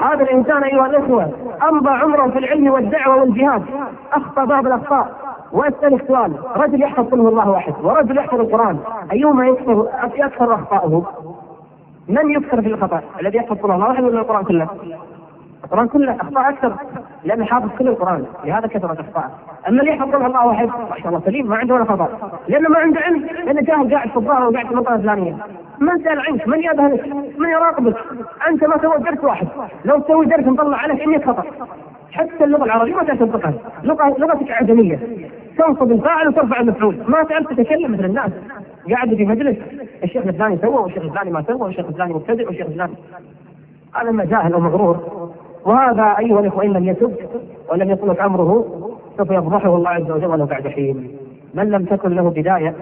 هذا الإنسان أيها الإخوة أمضى عمره في العلم والدعوة والجهاد، أخطأ بعض الأخطاء. وأسألك سؤال، رجل يحفظ قل هو الله واحد ورجل يحفظ القرآن، أيهما يكثر أخطاؤه؟ من يكثر في الخطأ؟ الذي يحفظ قل هو الله واحد ولا القرآن كله؟ القرآن كله أخطاء أكثر، لأنه حافظ كل القرآن، لهذا كثرت أخطاءه. أما اللي يحفظ قل هو الله واحد ما شاء الله سليم، ما عنده ولا خطأ، لأنه ما عنده علم، لأنه جاهل قاعد في الظاهر وقاعد في المنطقة الفلانية. من سأل عنك؟ من يذهلك؟ من يراقبك؟ أنت ما سويت درس واحد، لو تسوي درس نطلع عليك 100 خطأ. حتى اللغة العربية ما تعرف تنطقها، لغتك عجمية، تنصب الفاعل وترفع المفعول، ما تعرف تتكلم مثل الناس. قاعد في مجلس الشيخ الفلاني سوى والشيخ الفلاني ما سوى والشيخ الفلاني مبتدئ والشيخ الفلاني، هذا ما جاهل ومغرور. وهذا أيها الإخوة إن لم يتب ولم يطلق أمره سوف يفضحه الله عز وجل ولو بعد حين. من لم تكن له بداية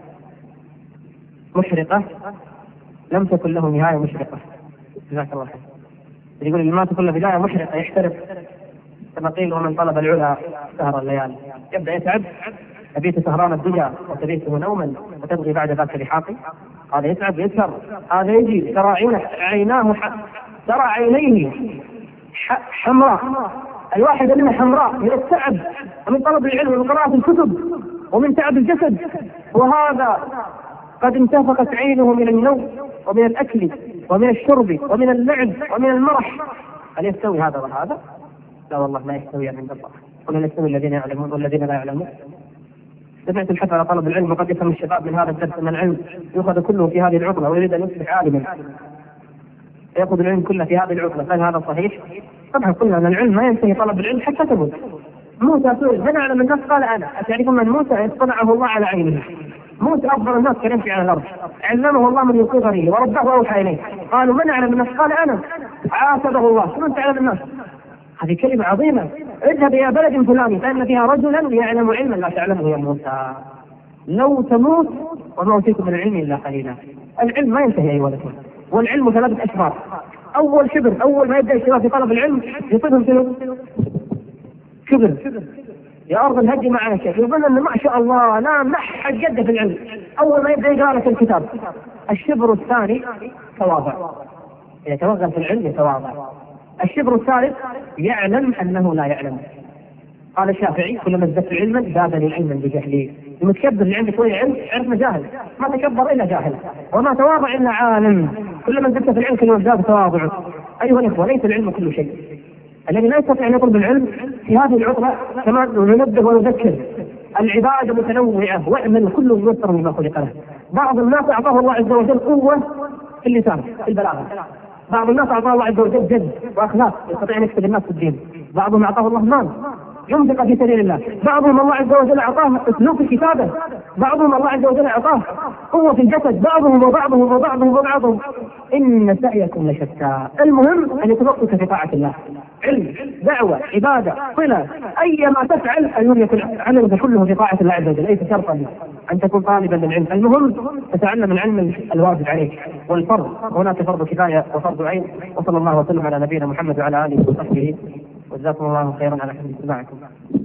مشرقة لم تكن له نهاية مشرقة. جزاك الله خير. يقول اللي ما تكون له بداية مشرقة يحترق، كما قيل ومن طلب العلا سهر الليالي. يبدأ يتعب، أبيت سهران الدنيا وتبيته نوما وتبغي بعد ذاك لحاقي. هذا يتعب يسهر، هذا يجي ترى عيناه ترى عينيه حمراء، الواحد منها حمراء من التعب ومن طلب العلم ومن قراءة الكتب ومن تعب الجسد، وهذا قد انتفقت عينه من النوم ومن الأكل ومن الشرب ومن اللعب ومن المرح. هل يستوي هذا وهذا؟ لا والله ما يستوي عند الله. قل يستوي الذين يعلمون والذين لا يعلمون. سمعت الحث على طلب العلم، وقد يفهم الشباب من هذا الدرس ان العلم يؤخذ كله في هذه العطلة ويريد ان يصبح عالما يأخذ العلم كله في هذه العطلة. هل هذا صحيح؟ طبعا قلنا ان العلم ما ينتهي طلب العلم حتى تموت. موسى سئل من أعلم الناس قال أنا. أتعرفون من موسى؟ اصطنعه الله على عينه. موسى أفضل الناس كان يمشي على الأرض، علمه الله من صغره وربه وأوحى إليه. قالوا من أعلم الناس؟ قال أنا. عاتبه الله، من تعلم الناس؟ هذه كلمة عظيمة. اذهب إلى بلد فلاني فإن فيها رجلا يعلم علما لا تعلمه يا موسى. لو تموت وما أوتيتم من العلم إلا قليلا. العلم ما ينتهي أيها الأخوة، والعلم 3 أشبار. أول شبر، أول ما يبدأ الشباب في طلب العلم يصيبهم كبر، يا أرض الهدي معنا شيخ، يظن أن ما شاء الله لا نحد جد في العلم. أول ما يبدأ يقرأ لك الكتاب. الشبر الثاني تواضع، يتوغل في العلم يتواضع. الشبر الثالث يعلم أنه لا يعلم. قال الشافعي كلما ازددت علما زادني علما بجهلي. المتكبر اللي عنده شوية علم عرف جاهل، ما تكبر إلا جاهل وما تواضع إلا عالم. كلما ازددت في العلم كلما زاد تواضعك. أيها الإخوة ليس العلم كل شيء. الذي لا يستطيع أن يطلب العلم في هذه العطلة كما ننبه ونذكر العبادة متنوعة واعمل كل ميسر مما خلق له. بعض الناس أعطاه الله عز وجل قوة في اللسان في البلاغة، بعض الناس أعطاه الله عز وجل جد وأخلاق يستطيع أن يكتب الناس في الدين، بعضهم أعطاه الله مال ينفق في سبيل الله، بعضهم الله عز وجل أعطاه أسلوب في الكتابة، بعضهم الله عز وجل أعطاه قوة في الجسد، بعضهم إن سعيكم لشتى. المهم أن يتوقف في طاعة الله، علم، دعوة، عبادة، صلة، أي ما تفعل أن يكون عملك كله في طاعة الله عز وجل، ليس شرطا أن تكون طالبا للعلم. المهم تتعلم العلم الواجب عليك والفرض، هناك فرض كفاية وفرض عين. وصلى الله وسلم على نبينا محمد وعلى آله وصحبه، وجزاكم الله خيرا على حسن استماعكم.